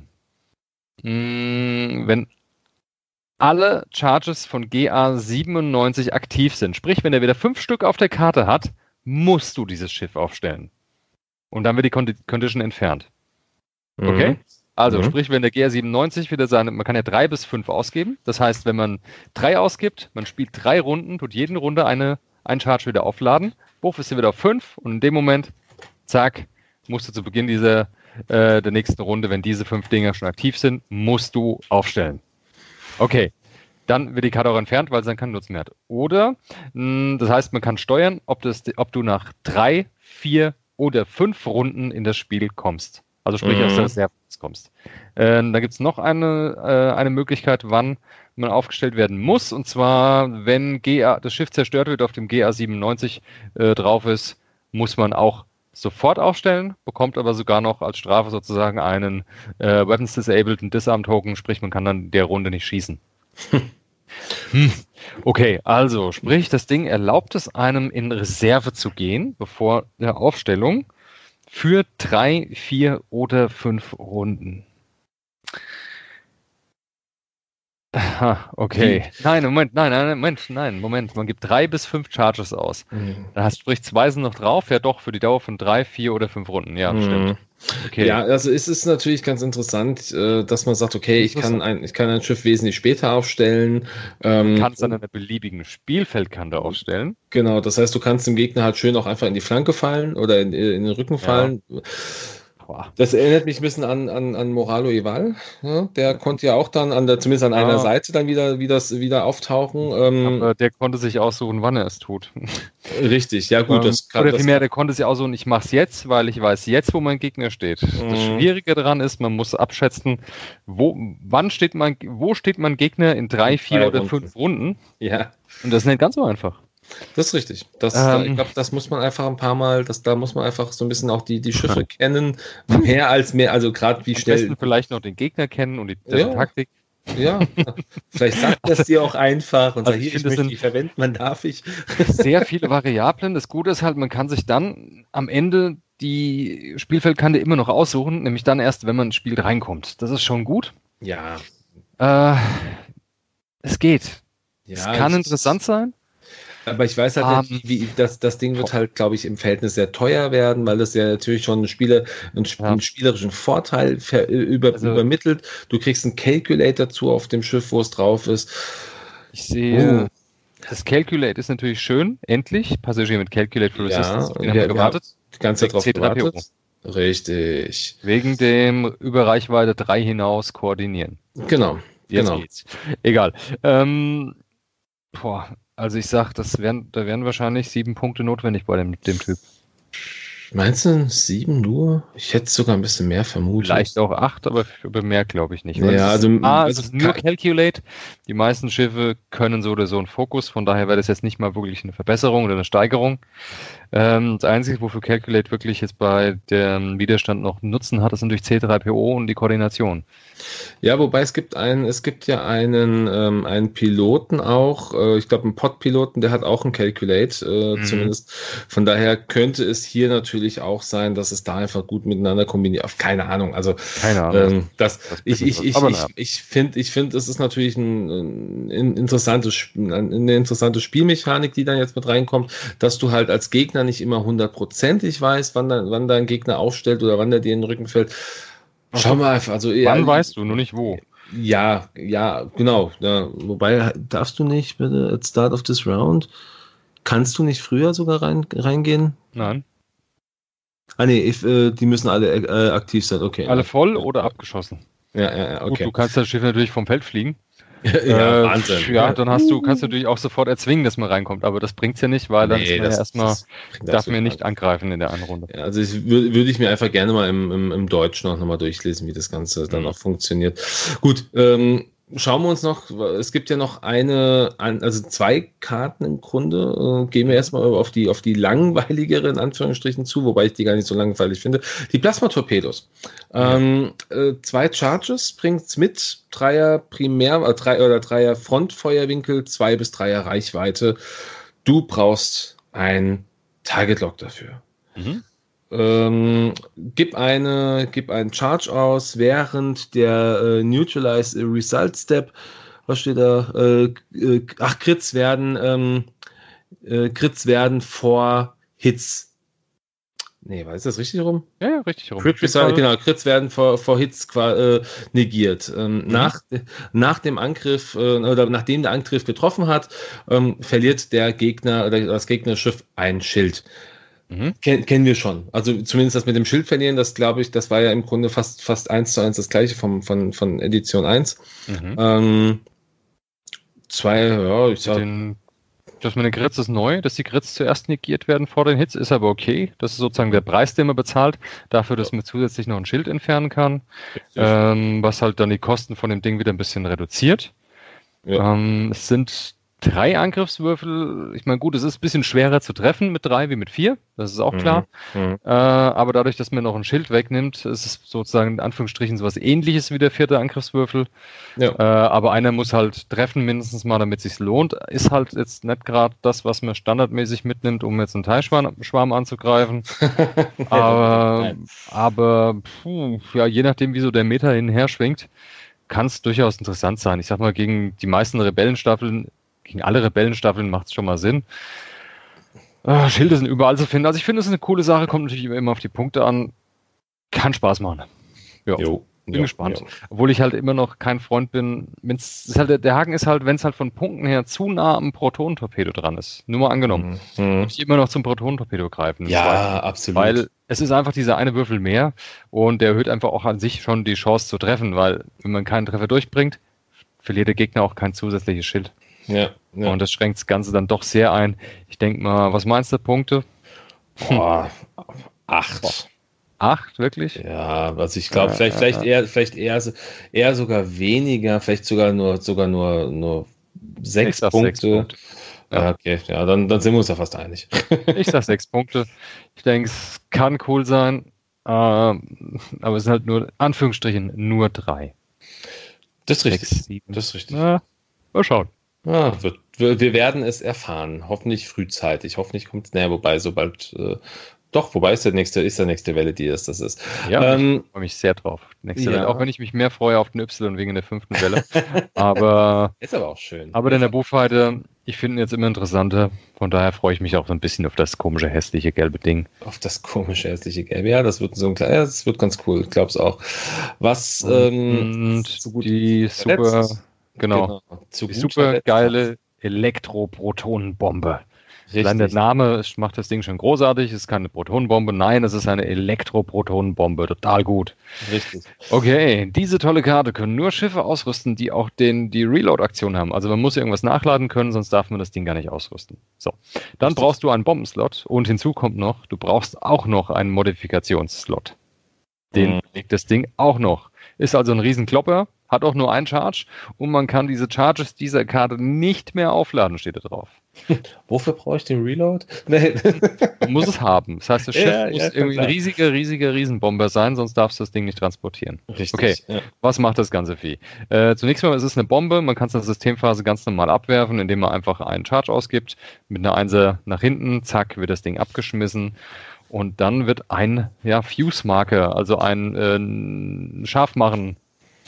wenn alle Charges von GA97 aktiv sind, sprich, wenn er wieder 5 Stück auf der Karte hat, musst du dieses Schiff aufstellen. Und dann wird die Condition entfernt. Okay? Also, sprich, wenn der GA97 wieder man kann ja 3 bis 5 ausgeben. Das heißt, wenn man 3 ausgibt, man spielt 3 Runden, tut jede Runde ein Charge wieder aufladen. Wurf ist hier wieder auf 5 und in dem Moment, zack, musst du zu Beginn der nächsten Runde, wenn diese 5 Dinger schon aktiv sind, musst du aufstellen. Okay, dann wird die Karte auch entfernt, weil es dann keinen Nutzen mehr hat. Oder, das heißt, man kann steuern, ob du nach 3, 4 oder 5 Runden in das Spiel kommst. Also sprich, aus der Reserve kommst. Da gibt es noch eine Möglichkeit, wann man aufgestellt werden muss. Und zwar, wenn das Schiff zerstört wird, auf dem GA97 drauf ist, muss man auch sofort aufstellen, bekommt aber sogar noch als Strafe sozusagen einen Weapons Disabled und Disarm Token, sprich, man kann dann der Runde nicht schießen. Okay, also sprich, das Ding erlaubt es einem in Reserve zu gehen, bevor der Aufstellung, für 3, 4 oder 5 Runden. Aha, okay. Nein, Moment. Man gibt 3 bis 5 Charges aus. Da heißt, sprich, 2 sind noch drauf, ja doch, für die Dauer von 3, 4 oder 5 Runden. Ja, stimmt. Okay. Ja, also es ist natürlich ganz interessant, dass man sagt, okay, ich kann ein Schiff wesentlich später aufstellen. Du kannst an einer beliebigen Spielfeldkante aufstellen. Genau, das heißt, du kannst dem Gegner halt schön auch einfach in die Flanke fallen oder in den Rücken fallen. Das erinnert mich ein bisschen an Moralo Eval. Ja, der konnte ja auch dann zumindest an einer Seite dann wieder auftauchen. Aber der konnte sich aussuchen, wann er es tut. Richtig, ja gut. Oder vielmehr, der konnte sich aussuchen, ich mache es jetzt, weil ich weiß jetzt, wo mein Gegner steht. Das Schwierige daran ist, man muss abschätzen, wo steht mein Gegner in 3, 4 oder 5 Runden. Ja. Und das ist nicht ganz so einfach. Das ist richtig. Ich glaube, das muss man einfach ein paar Mal, da muss man einfach so ein bisschen auch die Schiffe kennen. Mehr, also gerade wie Am schnell. besten vielleicht noch den Gegner kennen und die Taktik. Ja, vielleicht sagt das dir auch einfach und sagt, ich möchte die verwenden, man darf ich. Sehr viele Variablen. Das Gute ist halt, man kann sich dann am Ende die Spielfeldkante immer noch aussuchen, nämlich dann erst, wenn man ins Spiel reinkommt. Das ist schon gut. Ja. Es geht. Ja, es kann interessant sein. Aber ich weiß halt nicht, wie das Ding wird halt, glaube ich, im Verhältnis sehr teuer werden, weil das ja natürlich schon einen spielerischen Vorteil übermittelt. Du kriegst einen Calculator dazu auf dem Schiff, wo es drauf ist. Ich sehe, das Calculate ist natürlich schön, endlich. Passagier mit Calculate for Resistance. Den haben wir gewartet. Die ganze Zeit drauf gewartet. Richtig. Wegen dem über Reichweite 3 hinaus koordinieren. Genau. Jetzt geht's. Egal. Also ich sag, da wären wahrscheinlich 7 Punkte notwendig bei dem Typ. Meinst du 7 nur? Ich hätte sogar ein bisschen mehr vermutet. Vielleicht auch 8, aber mehr glaube ich nicht. Ja, es ist nur Calculate. Die meisten Schiffe können so oder so einen Fokus, von daher wäre das jetzt nicht mal wirklich eine Verbesserung oder eine Steigerung. Das Einzige, wofür Calculate wirklich jetzt bei dem Widerstand noch Nutzen hat, ist natürlich C3PO und die Koordination. Ja, wobei es gibt ja einen Piloten auch, ich glaube einen Pod-Piloten, der hat auch einen Calculate, zumindest. Von daher könnte es hier natürlich auch sein, dass es da einfach gut miteinander kombiniert. Keine Ahnung, also keine Ahnung. Ich finde, es ist natürlich eine interessante Spielmechanik, die dann jetzt mit reinkommt, dass du halt als Gegner nicht immer 100%ig weißt, wann dein Gegner aufstellt oder wann der dir in den Rücken fällt. Schau mal einfach. Also, wann weißt du, nur nicht wo. Ja, genau. Ja, wobei, darfst du nicht, bitte, at start of this round, kannst du nicht früher sogar reingehen? Nein. Die müssen alle aktiv sein, okay. Alle voll oder abgeschossen? Ja, okay. Gut, du kannst das Schiff natürlich vom Feld fliegen. Ja, Wahnsinn. Ja, dann kannst du natürlich auch sofort erzwingen, dass man reinkommt, aber das bringt's ja nicht, weil dann ist man ja erstmal, darf man nicht angreifen in der einen Runde. Ja, also würde ich mir einfach gerne mal im Deutsch noch mal durchlesen, wie das Ganze dann auch funktioniert. Gut, schauen wir uns noch, es gibt ja noch also 2 Karten im Grunde, gehen wir erstmal auf die langweiligere in Anführungsstrichen zu, wobei ich die gar nicht so langweilig finde. Die Plasma-Torpedos. 2 Charges bringt's mit, 3er oder 3er Frontfeuerwinkel, 2 bis 3er Reichweite. Du brauchst ein Target-Lock dafür. Gib einen Charge aus, während der Neutralize Result Step, was steht da? Crits werden vor Hits. Nee, war das richtig rum? Ja, richtig rum. Crits werden vor Hits negiert. Nach dem Angriff oder nachdem der Angriff getroffen hat, verliert der Gegner oder das Gegnerschiff ein Schild. Kennen wir schon. Also zumindest das mit dem Schild verlieren, das glaube ich, das war ja im Grunde fast 1:1 das gleiche von Edition 1. Das mit den Crits ist neu, dass die Crits zuerst negiert werden vor den Hits, ist aber okay. Das ist sozusagen der Preis, den man bezahlt, dafür, dass man zusätzlich noch ein Schild entfernen kann, was halt dann die Kosten von dem Ding wieder ein bisschen reduziert. Ja. Es sind 3 Angriffswürfel. Ich meine, gut, es ist ein bisschen schwerer zu treffen mit 3 wie mit 4, das ist auch klar. Aber dadurch, dass man noch ein Schild wegnimmt, ist es sozusagen in Anführungsstrichen sowas Ähnliches wie der 4. Angriffswürfel. Ja. Aber einer muss halt treffen mindestens mal, damit es sich lohnt. Ist halt jetzt nicht gerade das, was man standardmäßig mitnimmt, um jetzt einen Teilschwarm anzugreifen. aber je nachdem, wie so der Meta hinher schwingt, kann es durchaus interessant sein. Ich sag mal, gegen die meisten Rebellenstaffeln, gegen alle Rebellenstaffeln macht es schon mal Sinn. Schilde sind überall zu finden. Also ich finde, es ist eine coole Sache, kommt natürlich immer auf die Punkte an. Kann Spaß machen. Bin gespannt. Obwohl ich halt immer noch kein Freund bin. Der Haken ist halt, wenn es halt von Punkten her zu nah am Protonentorpedo dran ist. Nur mal angenommen. Würde ich immer noch zum Protonentorpedo greifen. Ja, absolut. Weil es ist einfach dieser eine Würfel mehr und der erhöht einfach auch an sich schon die Chance zu treffen, weil wenn man keinen Treffer durchbringt, verliert der Gegner auch kein zusätzliches Schild. Ja. Und das schränkt das Ganze dann doch sehr ein. Ich denke mal, was meinst du, Punkte? 8. 8, wirklich? Ja, also ich glaube, vielleicht eher sogar weniger, vielleicht sogar nur 6 Punkte. 6 Punkte. Ja. Okay, ja, dann sind wir uns ja fast einig. Ich sag 6 Punkte. Ich denke, es kann cool sein, aber es sind halt nur, Anführungsstrichen, nur 3. Das ist richtig. 6, 7. Das ist richtig. Mal schauen. Wir werden es erfahren. Hoffentlich frühzeitig. Hoffentlich kommt es näher, wobei sobald... wobei ist der nächste Welle, die das ist. Ja, ich freue mich sehr drauf. Nächste Welle, auch wenn ich mich mehr freue auf den Y wegen der 5. Welle. Aber ist aber auch schön. Aber in der Buchweite, ich finde ihn jetzt immer interessanter. Von daher freue ich mich auch so ein bisschen auf das komische, hässliche, gelbe Ding. Auf das komische, hässliche Gelbe. Ja, das wird das wird ganz cool. Ich glaube es auch. Was so gut die super, die super geile Elektroprotonenbombe. Allein der Name macht das Ding schon großartig. Es ist keine Protonenbombe. Nein, es ist eine Elektroprotonenbombe. Total gut. Richtig. Okay, diese tolle Karte können nur Schiffe ausrüsten, die auch die Reload-Aktion haben. Also man muss irgendwas nachladen können, sonst darf man das Ding gar nicht ausrüsten. So, dann brauchst du einen Bombenslot und hinzu kommt noch, du brauchst auch noch einen Modifikationsslot. Den legt das Ding auch noch. Ist also ein Riesenklopper, hat auch nur einen Charge und man kann diese Charges dieser Karte nicht mehr aufladen, steht da drauf. Wofür brauche ich den Reload? Nee. Man muss es haben. Das heißt, das Schiff muss irgendwie ein riesiger Riesenbomber sein, sonst darfst du das Ding nicht transportieren. Richtig. Okay, was macht das ganze Vieh? Zunächst mal ist es eine Bombe. Man kann es in der Systemphase ganz normal abwerfen, indem man einfach einen Charge ausgibt. Mit einer 1er nach hinten, zack, wird das Ding abgeschmissen. Und dann wird ein Fuse-Marker, also ein Scharfmachen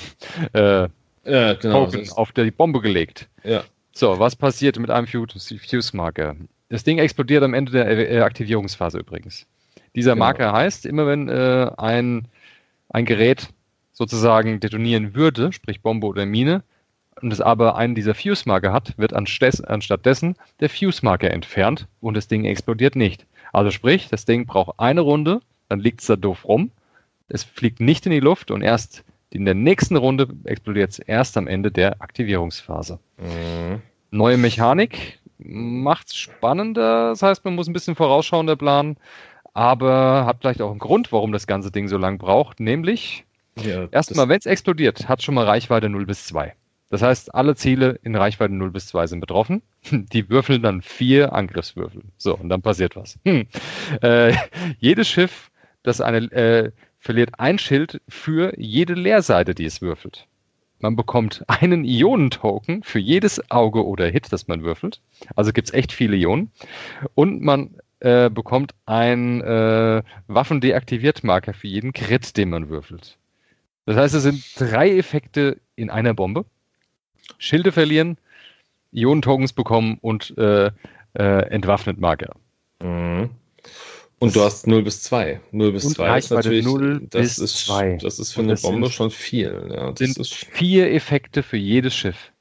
Token auf die Bombe gelegt. Ja. So, was passiert mit einem Fuse-Marker? Das Ding explodiert am Ende der Aktivierungsphase übrigens. Dieser Marker heißt, immer wenn ein Gerät sozusagen detonieren würde, sprich Bombe oder Mine, und es aber einen dieser Fuse-Marker hat, wird anstattdessen der Fuse-Marker entfernt und das Ding explodiert nicht. Also sprich, das Ding braucht eine Runde, dann liegt es da doof rum, es fliegt nicht in die Luft und erst in der nächsten Runde explodiert es erst am Ende der Aktivierungsphase. Neue Mechanik macht es spannender, das heißt, man muss ein bisschen vorausschauender planen, aber hat vielleicht auch einen Grund, warum das ganze Ding so lang braucht, nämlich erstmal, wenn es explodiert, hat es schon mal Reichweite 0 bis 2. Das heißt, alle Ziele in Reichweite 0 bis 2 sind betroffen. Die würfeln dann 4 Angriffswürfel. So, und dann passiert was. Jedes Schiff, das verliert ein Schild für jede Leerseite, die es würfelt. Man bekommt einen Ionentoken für jedes Auge oder Hit, das man würfelt. Also gibt es echt viele Ionen. Und man bekommt einen Waffendeaktiviert-Marker für jeden Crit, den man würfelt. Das heißt, es sind 3 Effekte in einer Bombe. Schilde verlieren, Ionentokens bekommen und entwaffnet Marker. Und du hast 0 bis 2. 0 bis 2 ist natürlich, 0 bis 2. Das ist für eine Bombe schon viel. Ja, das sind 4 Effekte für jedes Schiff.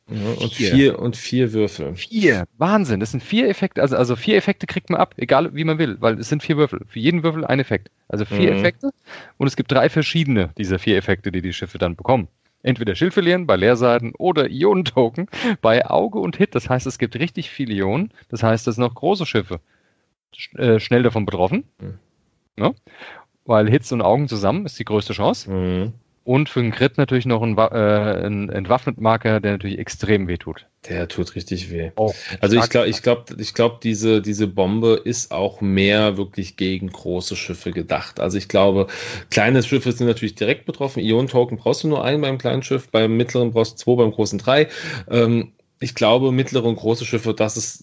Ja, und vier Würfel. 4, Wahnsinn, das sind 4 Effekte, also 4 Effekte kriegt man ab, egal wie man will, weil es sind 4 Würfel, für jeden Würfel ein Effekt. Also 4 Effekte und es gibt 3 verschiedene dieser 4 Effekte, die Schiffe dann bekommen. Entweder Schild verlieren bei Leerseiten oder Ionentoken bei Auge und Hit, das heißt, es gibt richtig viele Ionen, das heißt, es sind noch große Schiffe schnell davon betroffen, ne? Weil Hits und Augen zusammen ist die größte Chance. Und für einen Crit natürlich noch ein Entwaffnet-Marker, der natürlich extrem wehtut. Der tut richtig weh. Oh, also ich glaube, diese Bombe ist auch mehr wirklich gegen große Schiffe gedacht. Also ich glaube, kleine Schiffe sind natürlich direkt betroffen. Ionen-Token brauchst du nur einen beim kleinen Schiff, beim mittleren brauchst du 2, beim großen 3. Ich glaube, mittlere und große Schiffe, das ist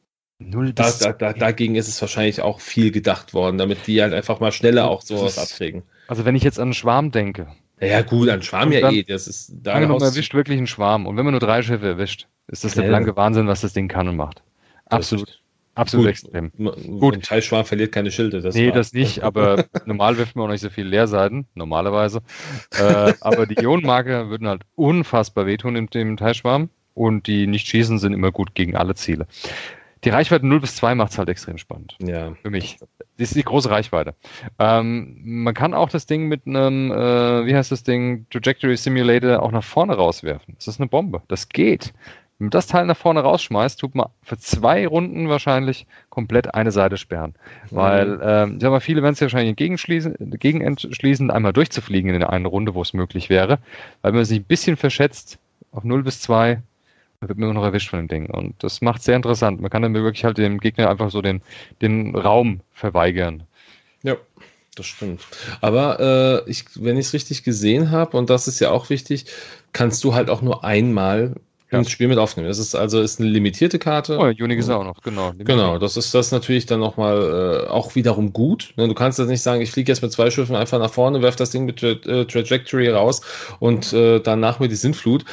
dagegen ist es wahrscheinlich auch viel gedacht worden, damit die halt einfach mal schneller auch sowas abkriegen. Also wenn ich jetzt an einen Schwarm denke. Ja gut, an Schwarm ja eh. Das ist da. Man erwischt wirklich einen Schwarm. Und wenn man nur 3 Schiffe erwischt, ist das der blanke Wahnsinn, was das Ding kann und macht. Absolut extrem. Gut. Ein Teilschwarm verliert keine Schilde. Das nicht, aber normal wirft man auch nicht so viel Leerseiten, normalerweise. Aber die Ionenmarker würden halt unfassbar wehtun in dem Teilschwarm und die nicht schießen sind immer gut gegen alle Ziele. Die Reichweite 0 bis 2 macht es halt extrem spannend. Ja. Für mich. Das ist die große Reichweite. Man kann auch das Ding mit einem, Trajectory Simulator auch nach vorne rauswerfen. Das ist eine Bombe. Das geht. Wenn man das Teil nach vorne rausschmeißt, tut man für 2 Runden wahrscheinlich komplett eine Seite sperren. Weil, viele werden es ja wahrscheinlich entschließen, einmal durchzufliegen in der einen Runde, wo es möglich wäre. Weil man sich ein bisschen verschätzt auf 0 bis 2, wird man immer noch erwischt von dem Ding. Und das macht es sehr interessant. Man kann dann wirklich halt dem Gegner einfach so den Raum verweigern. Ja, das stimmt. Aber wenn ich es richtig gesehen habe, und das ist ja auch wichtig, kannst du halt auch nur einmal ins Spiel mit aufnehmen. Das ist eine limitierte Karte. Oh, Unique ist auch noch, genau. Genau, das ist natürlich dann nochmal auch wiederum gut. Du kannst jetzt nicht sagen, ich fliege jetzt mit 2 Schiffen einfach nach vorne, werfe das Ding mit Trajectory raus und danach mit die Sintflut.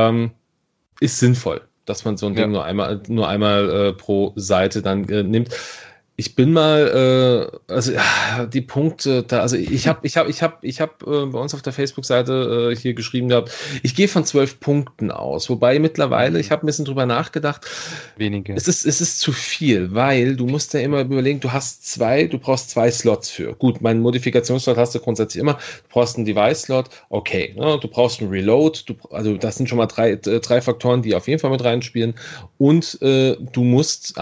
Ist sinnvoll, dass man so ein Ding nur einmal pro Seite dann nimmt. Ich bin mal, die Punkte da, also ich habe bei uns auf der Facebook-Seite hier geschrieben gehabt, ich gehe von 12 Punkten aus, wobei mittlerweile, ich habe ein bisschen drüber nachgedacht, wenige. Es ist zu viel, weil du musst ja immer überlegen, du brauchst 2 Slots für. Gut, meinen Modifikationsslot hast du grundsätzlich immer, du brauchst einen Device-Slot, okay, ne, du brauchst einen Reload, also das sind schon mal drei Faktoren, die auf jeden Fall mit reinspielen, und du musst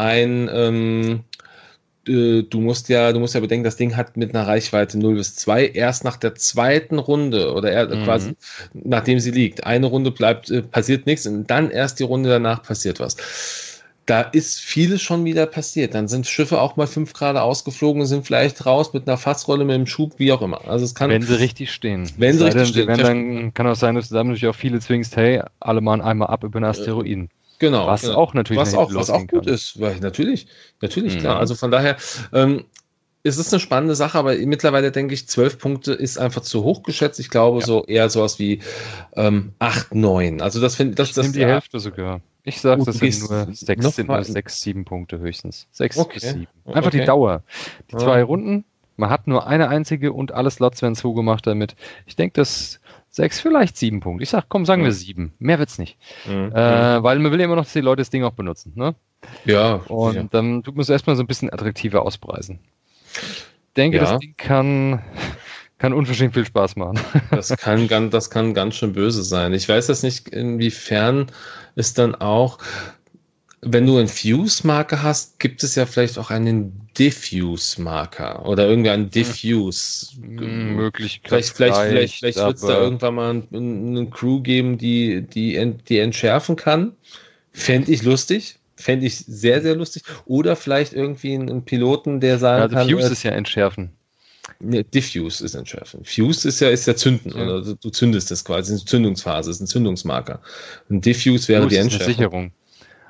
du musst ja bedenken, das Ding hat mit einer Reichweite 0 bis 2 erst nach der zweiten Runde oder quasi nachdem sie liegt. Eine Runde passiert nichts und dann erst die Runde danach passiert was. Da ist vieles schon wieder passiert. Dann sind Schiffe auch mal 5 Grad ausgeflogen und sind vielleicht raus mit einer Fassrolle, mit einem Schub, wie auch immer. Also es kann, wenn sie richtig stehen. Wenn sie richtig stehen. Dann kann auch sein, dass du damit natürlich auch viele zwingst, hey, alle mal einmal ab über den Asteroiden. Genau. Was auch natürlich was auch gut ist. Weil natürlich, klar. Also von daher, es ist eine spannende Sache, aber mittlerweile denke ich, 12 Punkte ist einfach zu hoch geschätzt. Ich glaube, so eher sowas wie 8, 9. Also das finde ich. Ich nehme die Hälfte sogar. Ich sage, das sind nur 6, 7 Punkte höchstens. 6 bis 7. Einfach die Dauer. Die 2 Runden, man hat nur eine einzige und alle Slots werden zugemacht damit. Ich denke, das 6, vielleicht 7 Punkte. Ich sag, komm, sagen wir 7. Mehr wird's nicht. Weil man will ja immer noch, dass die Leute das Ding auch benutzen. Ne? Ja. Und dann tut man es erstmal so ein bisschen attraktiver auspreisen. Ich denke, das Ding kann unverschämt viel Spaß machen. Das kann ganz schön böse sein. Ich weiß jetzt nicht, inwiefern es dann auch, wenn du einen Fuse-Marker hast, gibt es ja vielleicht auch einen Diffuse-Marker oder irgendwie einen Diffuse. Möglichkeit. Vielleicht wird es da irgendwann mal eine Crew geben, die entschärfen kann. Fände ich lustig. Fände ich sehr, sehr lustig. Oder vielleicht irgendwie einen Piloten, der sagen kann... Diffuse ist ja entschärfen. Ne, Diffuse ist entschärfen. Fuse ist ja Zünden. Ja. Oder du zündest das quasi. Das ist eine Zündungsphase, ist ein Zündungsmarker. Und Diffuse wäre die Entschärfung. Ist eine Sicherung.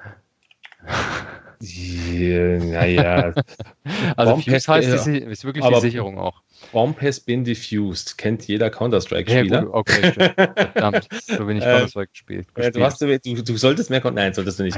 Naja. Also Fuse heißt, ist wirklich die Sicherung auch. Bomb has been diffused. Kennt jeder Counter-Strike-Spieler. Ja, okay, verdammt. So wenig Counter-Strike gespielt. Du solltest mehr Nein, solltest du nicht.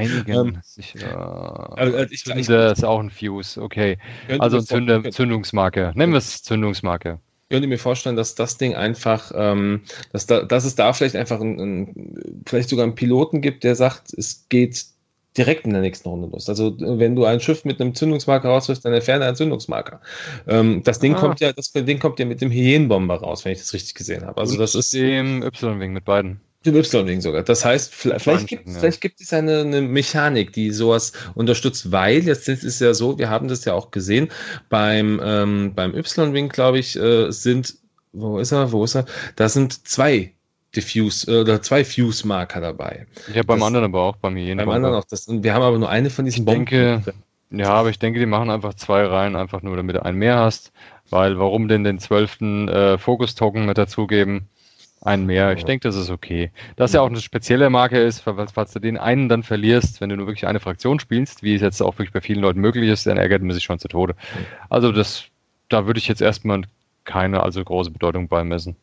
Das ist auch ein Fuse, okay. Also ein Zündungsmarker. Nennen wir es Zündungsmarker. könnte mir vorstellen, dass das Ding einfach, dass es da vielleicht einfach vielleicht sogar einen Piloten gibt, der sagt, es geht direkt in der nächsten Runde los. Also wenn du ein Schiff mit einem Zündungsmarker rauswirfst, dann entferne einen Zündungsmarker. Das Ding kommt ja mit dem Hyänenbomber raus, wenn ich das richtig gesehen habe. Also und das ist dem Y-Wing mit beiden. dem Y-Wing sogar. Das heißt, vielleicht gibt es eine Mechanik, die sowas unterstützt, weil jetzt ist es ja so, wir haben das ja auch gesehen, beim Y-Wing, glaube ich, wo ist er? Da sind zwei zwei Fuse-Marker dabei. Ja, beim anderen aber auch, beim Hyänenbomber. Beim anderen auch. Und wir haben aber nur eine von diesen Bomben. Aber ich denke, die machen einfach 2 Reihen, einfach nur, damit du einen mehr hast. Weil, warum denn den 12. Fokus-Token mit dazugeben? Einen mehr. Ich denke, das ist okay. Dass ja auch eine spezielle Marke ist, falls du den einen dann verlierst, wenn du nur wirklich eine Fraktion spielst, wie es jetzt auch wirklich bei vielen Leuten möglich ist, dann ärgert man sich schon zu Tode. Also da würde ich jetzt erstmal keine allzu große Bedeutung beimessen.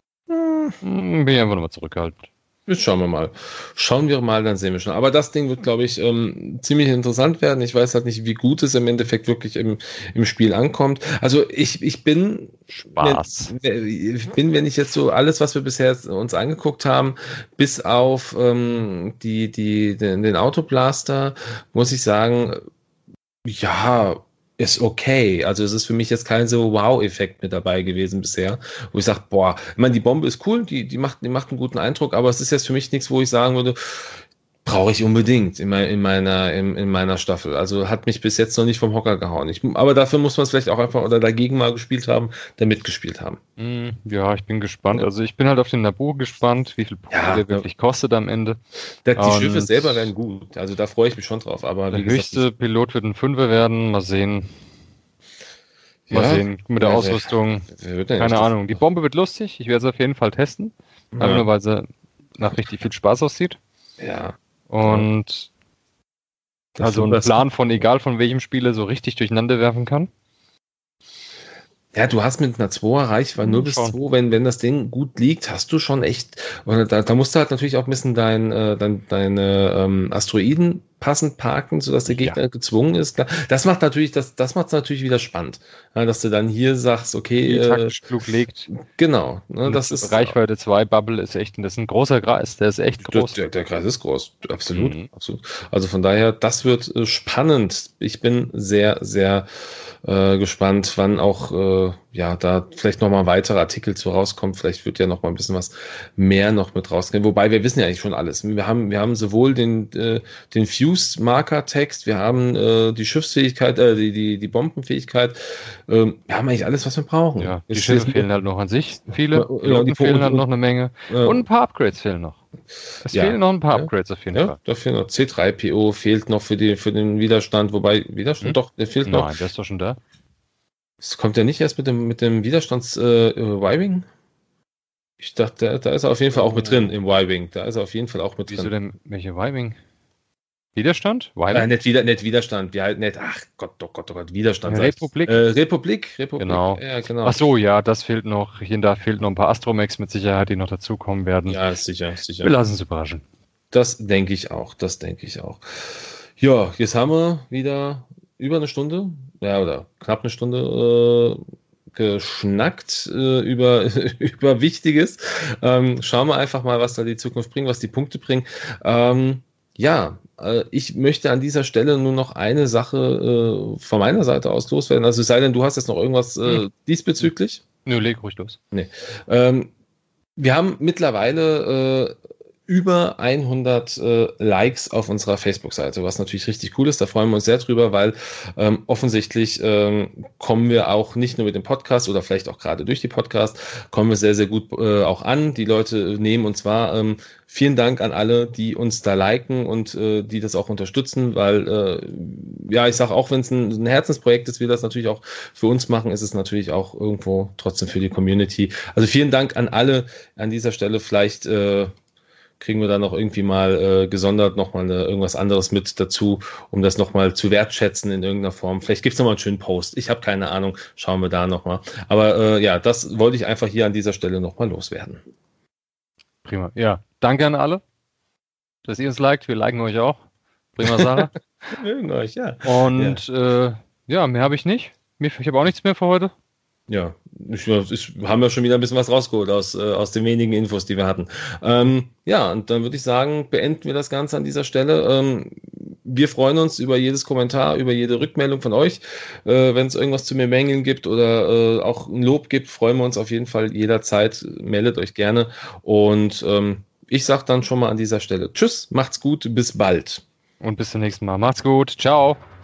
Bin ich einfach nochmal zurückgehalten. Jetzt schauen wir mal. Schauen wir mal, dann sehen wir schon. Aber das Ding wird, glaube ich, ziemlich interessant werden. Ich weiß halt nicht, wie gut es im Endeffekt wirklich im Spiel ankommt. Also ich bin, wenn ich jetzt so alles, was wir bisher uns angeguckt haben, bis auf den Autoblaster, muss ich sagen, ja, ist okay. Also es ist für mich jetzt kein so Wow-Effekt mit dabei gewesen bisher, wo ich sage, boah, ich meine, die Bombe ist cool, die macht einen guten Eindruck, aber es ist jetzt für mich nichts, wo ich sagen würde, brauche ich unbedingt in meiner Staffel. Also hat mich bis jetzt noch nicht vom Hocker gehauen. Aber dafür muss man es vielleicht auch einfach oder dagegen mal gespielt haben, da mitgespielt haben. Ja, ich bin gespannt. Also ich bin halt auf den Naboo gespannt, wie viel Punkte der wirklich kostet am Ende. Die Schiffe selber werden gut. Also da freue ich mich schon drauf. Aber der höchste Pilot wird ein 5er werden. Mal sehen. Mal sehen mit der Ausrüstung. Keine Ahnung. Die Bombe wird lustig. Ich werde es auf jeden Fall testen. Einfach nur, weil sie nach richtig viel Spaß aussieht. Ja. Und also ein Plan von egal von welchem Spieler so richtig durcheinander werfen kann. Ja, du hast mit einer 2er Reichweite 0 bis 2, wenn das Ding gut liegt, hast du schon echt, da musst du halt natürlich auch ein bisschen deine Asteroiden passend parken, sodass der Gegner gezwungen ist. Das macht natürlich, das macht es natürlich wieder spannend, dass du dann hier sagst, okay, taktisch klug legt. Genau. Das ist Reichweite 2 Bubble ist echt, das ist ein großer Kreis, der ist echt groß. Der Kreis ist groß, absolut, absolut. Also von daher, das wird spannend. Ich bin sehr, sehr gespannt, wann auch da vielleicht nochmal weitere Artikel zu rauskommen. Vielleicht wird ja noch mal ein bisschen was mehr noch mit rausgehen. Wobei wir wissen ja eigentlich schon alles. Wir haben sowohl den Fuse-Marker-Text, wir haben die Schiffsfähigkeit, die Bombenfähigkeit. Wir haben eigentlich alles, was wir brauchen. Ja, die Schiffe fehlen halt noch an sich. Viele Piloten fehlen halt noch eine Menge. Und ein paar Upgrades fehlen noch. Es fehlen noch ein paar Upgrades auf jeden Fall. Da fehlt noch C3PO, fehlt noch für den Widerstand, wobei Widerstand doch, der fehlt noch. Nein, der ist doch schon da. Es kommt ja nicht erst mit dem Widerstands-Y-Wing? Ich dachte, da ist er auf jeden Fall auch mit drin im Y-Wing. Da ist er auf jeden Fall auch mit drin. Wieso denn, welche Y-Wing? Widerstand? Nicht Widerstand. Ach Gott, Widerstand. Republik. Republik. Genau. Ja, genau. Ach so, ja, das fehlt noch. Hier und da fehlt noch ein paar Astromechs mit Sicherheit, die noch dazukommen werden. Ja, sicher. Wir lassen es überraschen. Das denke ich auch. Ja, jetzt haben wir wieder über eine Stunde, oder knapp eine Stunde geschnackt über Wichtiges. Schauen wir einfach mal, was da die Zukunft bringt, was die Punkte bringen. Ich möchte an dieser Stelle nur noch eine Sache von meiner Seite aus loswerden. Also es sei denn, du hast jetzt noch irgendwas diesbezüglich? Nö, leg ruhig los. Nee. Wir haben mittlerweile über 100 Likes auf unserer Facebook-Seite, was natürlich richtig cool ist. Da freuen wir uns sehr drüber, weil offensichtlich kommen wir auch nicht nur mit dem Podcast oder vielleicht auch gerade durch die Podcast, kommen wir sehr, sehr gut auch an. Die Leute nehmen uns wahr. Vielen Dank an alle, die uns da liken und die das auch unterstützen, weil ich sage, auch wenn es ein Herzensprojekt ist, wir das natürlich auch für uns machen, ist es natürlich auch irgendwo trotzdem für die Community. Also vielen Dank an alle an dieser Stelle. Vielleicht kriegen wir da noch irgendwie mal gesondert nochmal irgendwas anderes mit dazu, um das nochmal zu wertschätzen in irgendeiner Form. Vielleicht gibt es nochmal einen schönen Post. Ich habe keine Ahnung. Schauen wir da nochmal. Aber das wollte ich einfach hier an dieser Stelle nochmal loswerden. Prima. Ja, danke an alle, dass ihr uns liked. Wir liken euch auch. Prima Sache. Wir mögen euch, ja. Und mehr habe ich nicht. Ich habe auch nichts mehr für heute. Ja, haben wir schon wieder ein bisschen was rausgeholt aus den wenigen Infos, die wir hatten. Ja, und dann würde ich sagen, beenden wir das Ganze an dieser Stelle. Wir freuen uns über jedes Kommentar, über jede Rückmeldung von euch. Wenn es irgendwas zu mir mängeln gibt oder auch ein Lob gibt, freuen wir uns auf jeden Fall jederzeit. Meldet euch gerne. Und ich sage dann schon mal an dieser Stelle Tschüss, macht's gut, bis bald. Und bis zum nächsten Mal. Macht's gut. Ciao.